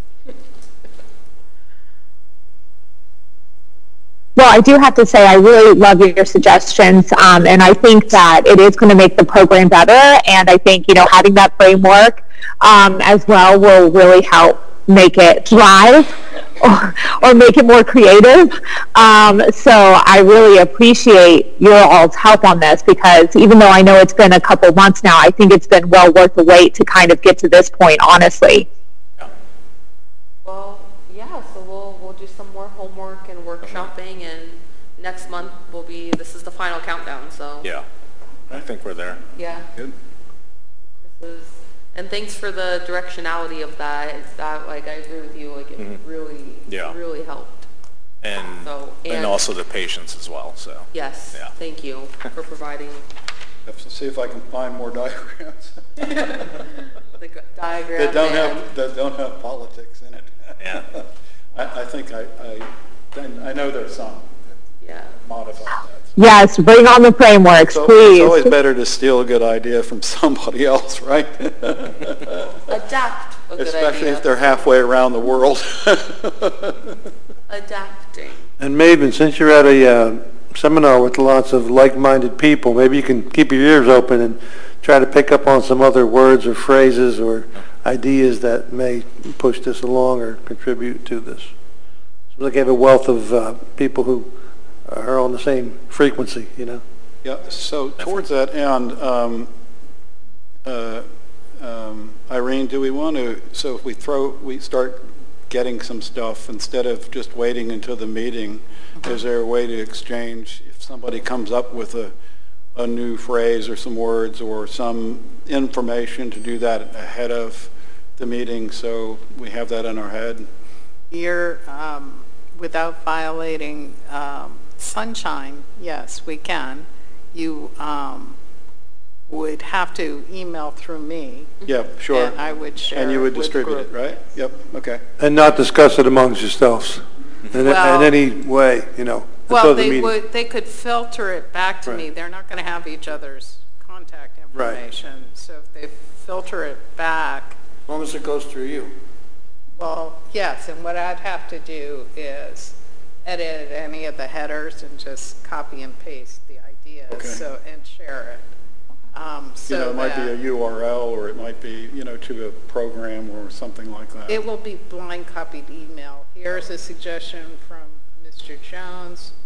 Well, I do have to say I really love your suggestions, um, and I think that it is going to make the program better, and I think, you know, having that framework um, as well will really help make it thrive or, or make it more creative. Um, so I really appreciate your all's help on this, because even though I know it's been a couple months now, I think it's been well worth the wait to kind of get to this point, honestly. Well, yeah, so we'll, we'll do some more homework and workshopping, and next month will be, this is the final countdown, so. Yeah, I think we're there. Yeah. Good. This is, and thanks for the directionality of that. It's that, like, I agree with you, like, it Mm-hmm. really, Yeah. really helped. And, So, and and- also the patience as well, so. Yes, Yeah. thank you for providing Have to see if I can find more diagrams the g- diagram. that don't and- have, that don't have politics in it. Yeah. I, I think I, I, I know there's some that Yeah. modify that. Yes, bring on the frameworks, So please. it's always better to steal a good idea from somebody else, right? Adapt a good Especially idea. if they're halfway around the world. Adapting. And Maven, since you're at a uh, seminar with lots of like-minded people, maybe you can keep your ears open and try to pick up on some other words or phrases or ideas that may push this along or contribute to this. So like you have a wealth of uh, people who are on the same frequency, you know? Yeah, so towards that end, um, uh, um, Irene, do we want to, so if we throw, we start getting some stuff, instead of just waiting until the meeting, is there a way to exchange, if somebody comes up with a, a new phrase or some words or some information, to do that ahead of the meeting so we have that in our head? You're, um, without violating um, sunshine, yes, we can. You um, would have to email through me. Yeah, sure. And I would share And you would it with distribute it, group. right? Yep, okay. And not discuss it amongst yourselves in, Well- in any way, you know, until Well, the they meeting. would, they could filter it back to me. Right. They're not going to have each other's contact Right. information. So if they filter it back, As long as it goes through you. well, yes, and what I'd have to do is edit any of the headers and just copy and paste the ideas, Okay. so, and share it. Um, You know, so it might be a that U R L, or it might be, you know, to a program or something like that. it will be blind copied email. Here's a suggestion from Mister Jones.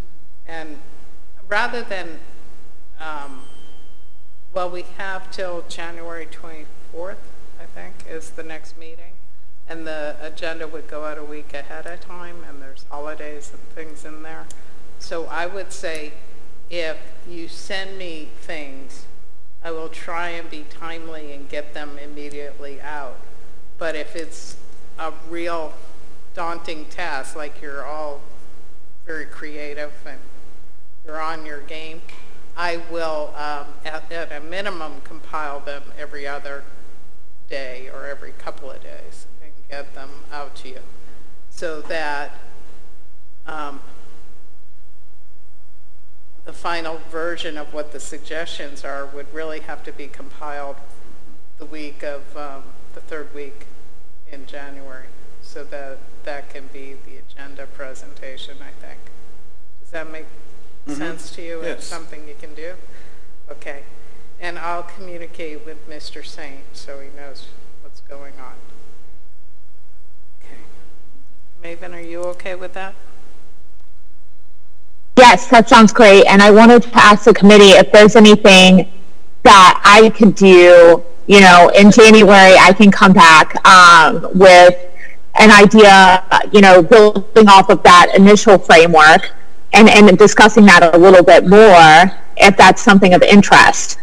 And rather than, um, well, we have till January twenty-fourth, I think, is the next meeting. And the agenda would go out a week ahead of time, and there's holidays and things in there. So I would say if you send me things, I will try and be timely and get them immediately out. But if it's a real daunting task, like you're all very creative and you're on your game, I will, um, at, at a minimum, compile them every other day or every couple of days and get them out to you, so that um, the final version of what the suggestions are would really have to be compiled the week of um, the third week in January, so that that can be the agenda presentation, I think. Does that make mm-hmm. sense to you? Yes. It's something you can do? Okay. And I'll communicate with Mister Saint so he knows what's going on. Okay. Maven, are you okay with that? Yes, that sounds great. And I wanted to ask the committee if there's anything that I could do, you know, in January. I can come back um, with an idea, you know, building off of that initial framework and, and discussing that a little bit more, if that's something of interest.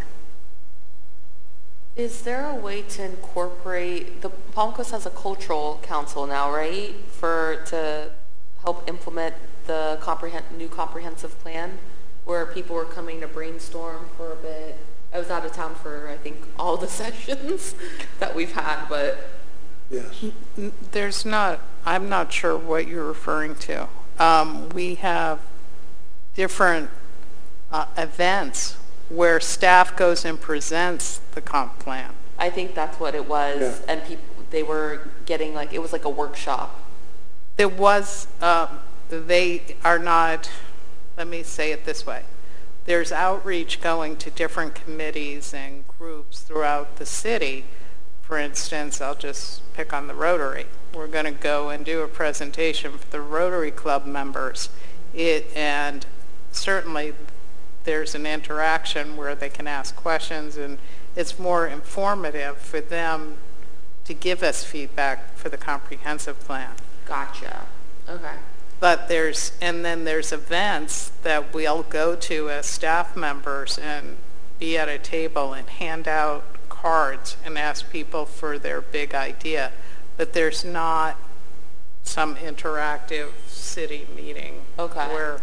Is there a way to incorporate, the Palm Coast has a cultural council now, right? For, to help implement the comprehend, new comprehensive plan, where people were coming to brainstorm for a bit. I was out of town for, I think, all the sessions that we've had, but. Yes. There's not, I'm not sure what you're referring to. Um, we have different uh, events where staff goes and presents the comp plan. I think that's what it was, Yeah. and people, they were getting like, it was like a workshop. There was, um, they are not, let me say it this way. There's outreach going to different committees and groups throughout the city. For instance, I'll just pick on the Rotary. We're going to go and do a presentation for the Rotary Club members. It, and certainly there's an interaction where they can ask questions, and it's more informative for them to give us feedback for the comprehensive plan. Gotcha. Okay. But there's, and then there's events that we'll go to as staff members and be at a table and hand out cards and ask people for their big idea. But there's not some interactive city meeting. Okay. Where,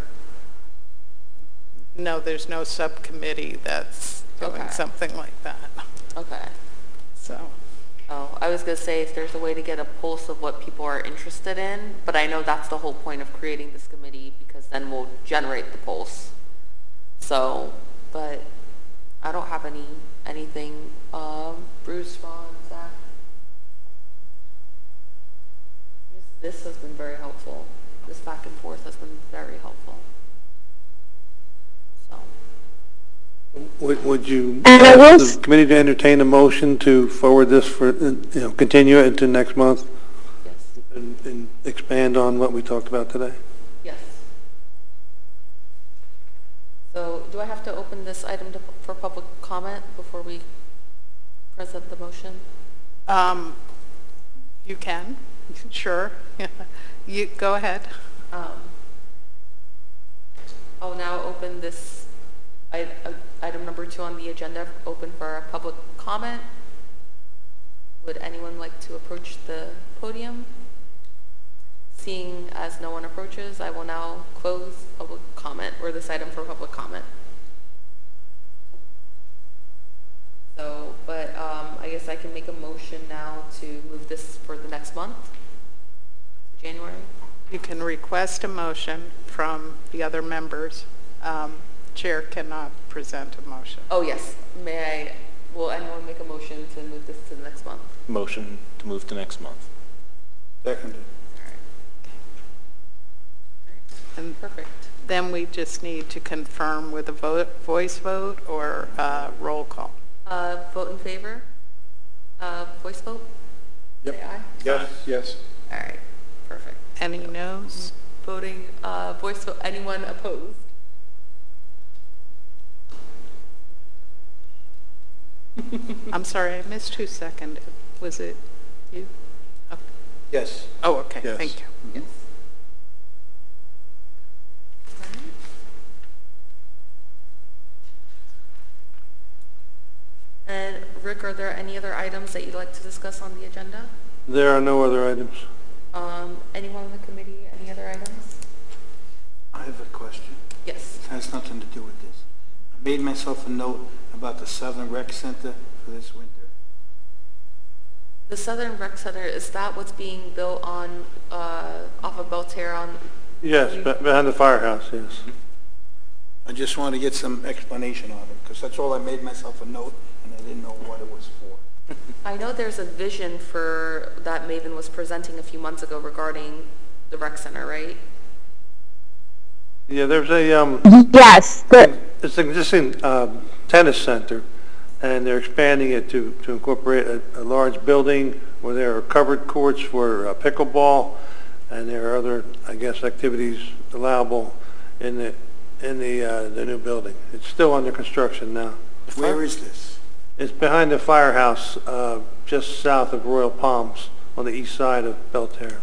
no, there's no subcommittee that's doing Okay. something like that. Okay. So. Oh, I was going to say if there's a way to get a pulse of what people are interested in, but I know that's the whole point of creating this committee, because then we'll generate the pulse. So, but I don't have any anything. Um, Bruce, Ron, Zach. This, this has been very helpful. This back and forth has been very helpful. So. Would, would you And I ask will- the committee to entertain a motion to forward this for, uh, you know, continue it into next month Yes. and, and expand on what we talked about today? Yes. So do I have to open this item to, for public comment before we present the motion? Um, you can, sure. You go ahead. Um, I'll now open this I, uh, item number two on the agenda, open for a public comment. Would anyone like to approach the podium? Seeing as no one approaches, I will now close public comment, or this item for public comment. So, but um, I guess I can make a motion now to move this for the next month, January. You can request a motion from the other members. Um, Chair cannot present a motion. Oh, yes. May I, will anyone make a motion to move this to the next month? Motion to move to next month. Seconded. And Perfect. then we just need to confirm with a vote, voice vote or uh, roll call. Uh, vote in favor? Uh, voice vote? Yep. Say aye. Yes, yes. All right. Perfect. Any noes? Voting, uh, voice vote, anyone opposed? I'm sorry, I missed who seconded. Was it you? Oh, Yes. oh, okay, Yes. thank you. Yes. And Rick, are there any other items that you'd like to discuss on the agenda? There are no other items. Um, anyone on the committee, any other items? I have a question. Yes. It has nothing to do with this. I made myself a note about the Southern Rec Center for this winter. The Southern Rec Center, is that what's being built on, uh, off of Belterre on? Yes, be- behind the firehouse, yes. I just wanted to get some explanation on it, because that's all I made myself a note, and I didn't know what it was for. I know there's a vision for, that Maven was presenting a few months ago regarding the rec center, right? Yeah, there's a, um, Yes, the, it's an existing um, tennis center, and they're expanding it to, to incorporate a, a large building where there are covered courts for uh, pickleball, and there are other, I guess, activities allowable in the, in the, uh, the new building. It's still under construction now. Where is this? It's behind the firehouse, uh, just south of Royal Palms, on the east side of Belterre.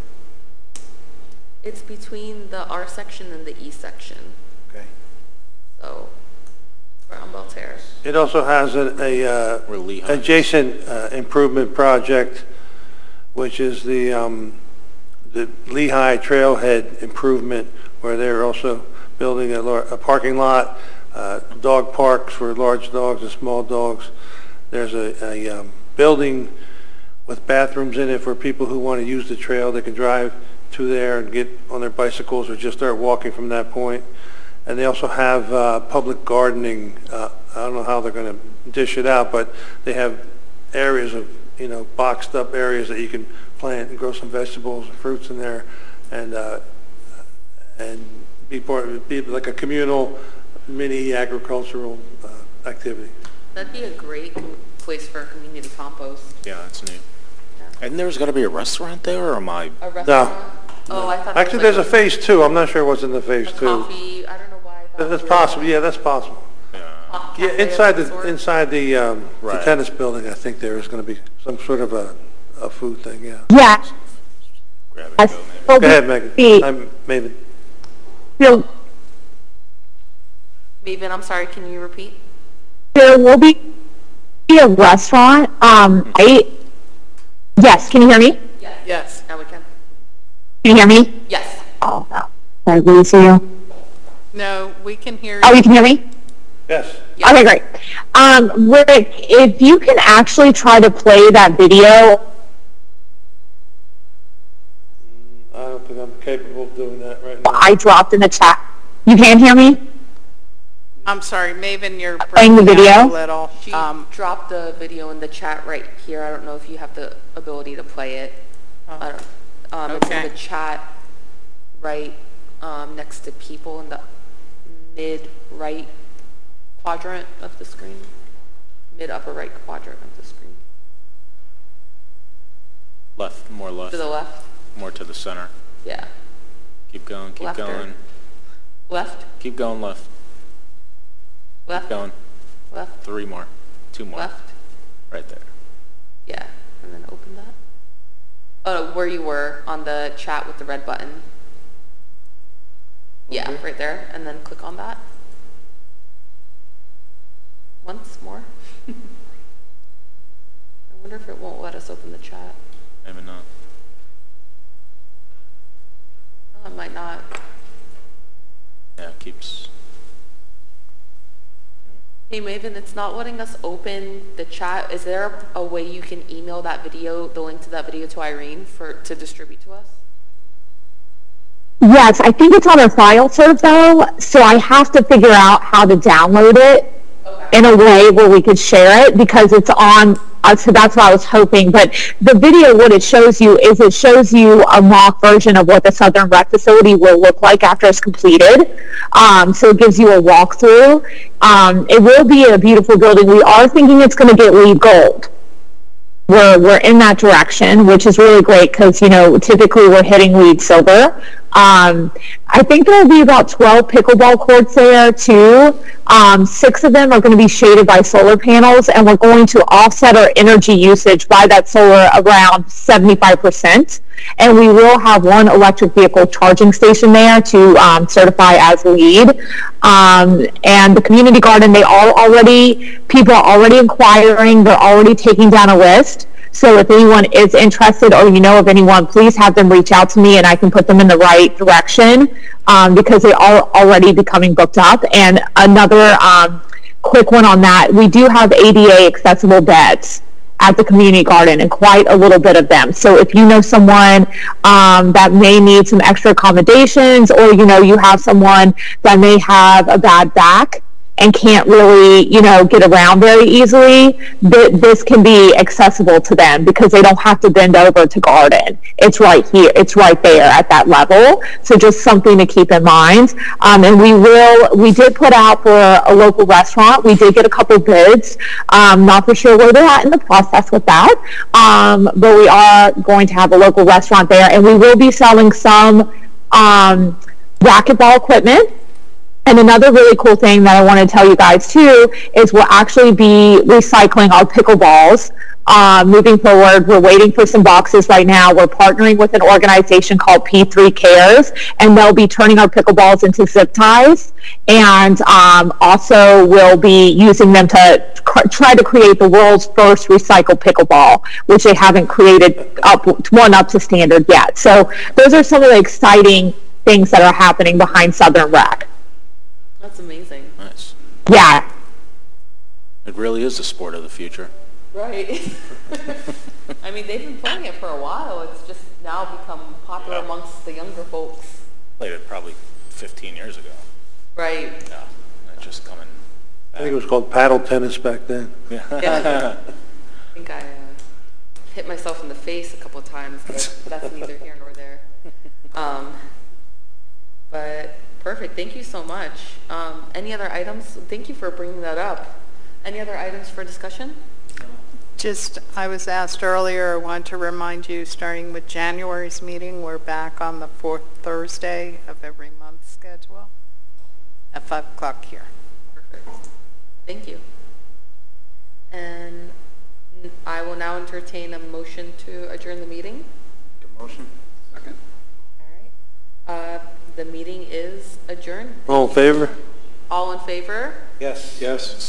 It's between the R section and the E section, Okay. so, around Belterre. It also has a, a uh, Where Lehigh is. adjacent uh, improvement project, which is the, um, the Lehigh Trailhead improvement, where they're also building a, lar- a parking lot, uh, dog parks for large dogs and small dogs. There's a, a um, building with bathrooms in it for people who want to use the trail. They can drive to there and get on their bicycles or just start walking from that point. And they also have uh, public gardening. Uh, I don't know how they're going to dish it out, but they have areas of, you know, boxed up areas that you can plant and grow some vegetables and fruits in there, and uh, and be part of it, be like a communal mini agricultural uh, activity. That'd be a great com- place for a community compost. Yeah, that's new. Yeah. And there's got to be a restaurant there, or am I? A restaurant? Oh, I thought. it was Actually, like there's a phase two. I'm not sure what's in the phase a two. coffee, I don't know why. I thought it That's was possible. a Yeah, that's possible. Yeah. coffee Yeah, cafe of inside some the sort. inside the, um, the Right. tennis building, I think there is going to be some sort of a, a food thing. Yeah. yeah. Grab it Yes. and go, maybe. Well, Go ahead, Megan. the- I'm Maven. There, Maven, I'm sorry, can you repeat? there will be a restaurant. Um, I, yes, can you hear me? Yes. Yes. Now we can. Can you hear me? Yes. Oh, no. Sorry, losing you. No, we can hear Oh, you. you can hear me? Yes. Yes. Okay, great. Um, Rick, if you can actually try to play that video, I don't think I'm capable of doing that right now. I dropped in the chat. You can hear me? I'm sorry, Maven, you're Playing the breaking up video? a little. She Um, dropped the video in the chat right here. I don't know if you have the ability to play it. I don't, um, it's in Okay. the chat right, um, next to people in the mid-right quadrant of the screen. Mid-upper right quadrant of the screen. Left, more left, To the left? more to the center. Yeah. Keep going, keep Left or- going, Left? keep going left, Left? keep going. Left? Three more, two more, Left? right there. Yeah. And then open that. Oh, where you were on the chat with the red button. Yeah, right there. And then click on that. Once more. I wonder if it won't let us open the chat. Maybe not. Oh, it might not. Yeah, it keeps. Hey Maven, it's not letting us open the chat. Is there a way you can email that video, the link to that video to Irene for to distribute to us? Yes, I think it's on a file serve though, so I have to figure out how to download it Okay. in a way where we could share it because it's on, uh, so that's what I was hoping. But the video, what it shows you is it shows you a mock version of what the Southern Rec facility will look like after it's completed. Um, so it gives you a walkthrough. Um, it will be a beautiful building. We are thinking it's going to get LEED Gold. We're, we're in that direction, which is really great because, you know, typically we're hitting LEED Silver. Um, I think there will be about twelve pickleball courts there too. Um, six of them are going to be shaded by solar panels, and we're going to offset our energy usage by that solar around seventy-five percent. And we will have one electric vehicle charging station there to um, certify as LEED. Um, and the community garden, they are already, people are already inquiring, they're already taking down a list. So if anyone is interested or you know of anyone, please have them reach out to me and I can put them in the right direction um, because they are already becoming booked up. And another um, quick one on that, we do have A D A accessible beds at the community garden and quite a little bit of them. So if you know someone um, that may need some extra accommodations, or you know you have someone that may have a bad back and can't really, you know, get around very easily, th- this can be accessible to them because they don't have to bend over to garden. It's right here. It's right there at that level. So just something to keep in mind. Um, and we will, we did put out for a local restaurant. We did get a couple bids. Um, not for sure where they're at in the process with that. Um, but we are going to have a local restaurant there, and we will be selling some um, racquetball equipment. And another really cool thing that I want to tell you guys too is we'll actually be recycling our pickleballs uh, moving forward. We're waiting for some boxes right now. We're partnering with an organization called P three Cares, and they'll be turning our pickleballs into zip ties, and um, also we'll be using them to cr- try to create the world's first recycled pickleball, which they haven't created up one up to standard yet. So those are some of the exciting things that are happening behind Southern Rec. That's amazing. Nice. Yeah. It really is the sport of the future. Right. I mean, they've been playing it for a while. It's just now become popular Yeah. amongst the younger folks. Played it probably fifteen years ago. Right. Yeah, it's just coming I think it was called paddle tennis back then. Yeah. I think I uh, hit myself in the face a couple of times, but that's neither here nor there. Um, but perfect. Thank you so much. Um, any other items? Thank you for bringing that up. Any other items for discussion? Just, I was asked earlier, I want to remind you, starting with January's meeting, we're back on the fourth Thursday of every month schedule at five o'clock here. Perfect. Thank you. And I will now entertain a motion to adjourn the meeting. The motion. Second. All right. Uh, the meeting is adjourned. All in favor? All in favor? Yes. Yes.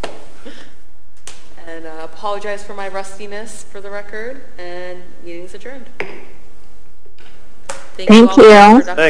And uh, apologize for my rustiness for the record, and meeting's adjourned. Thank Thank all for your you. productive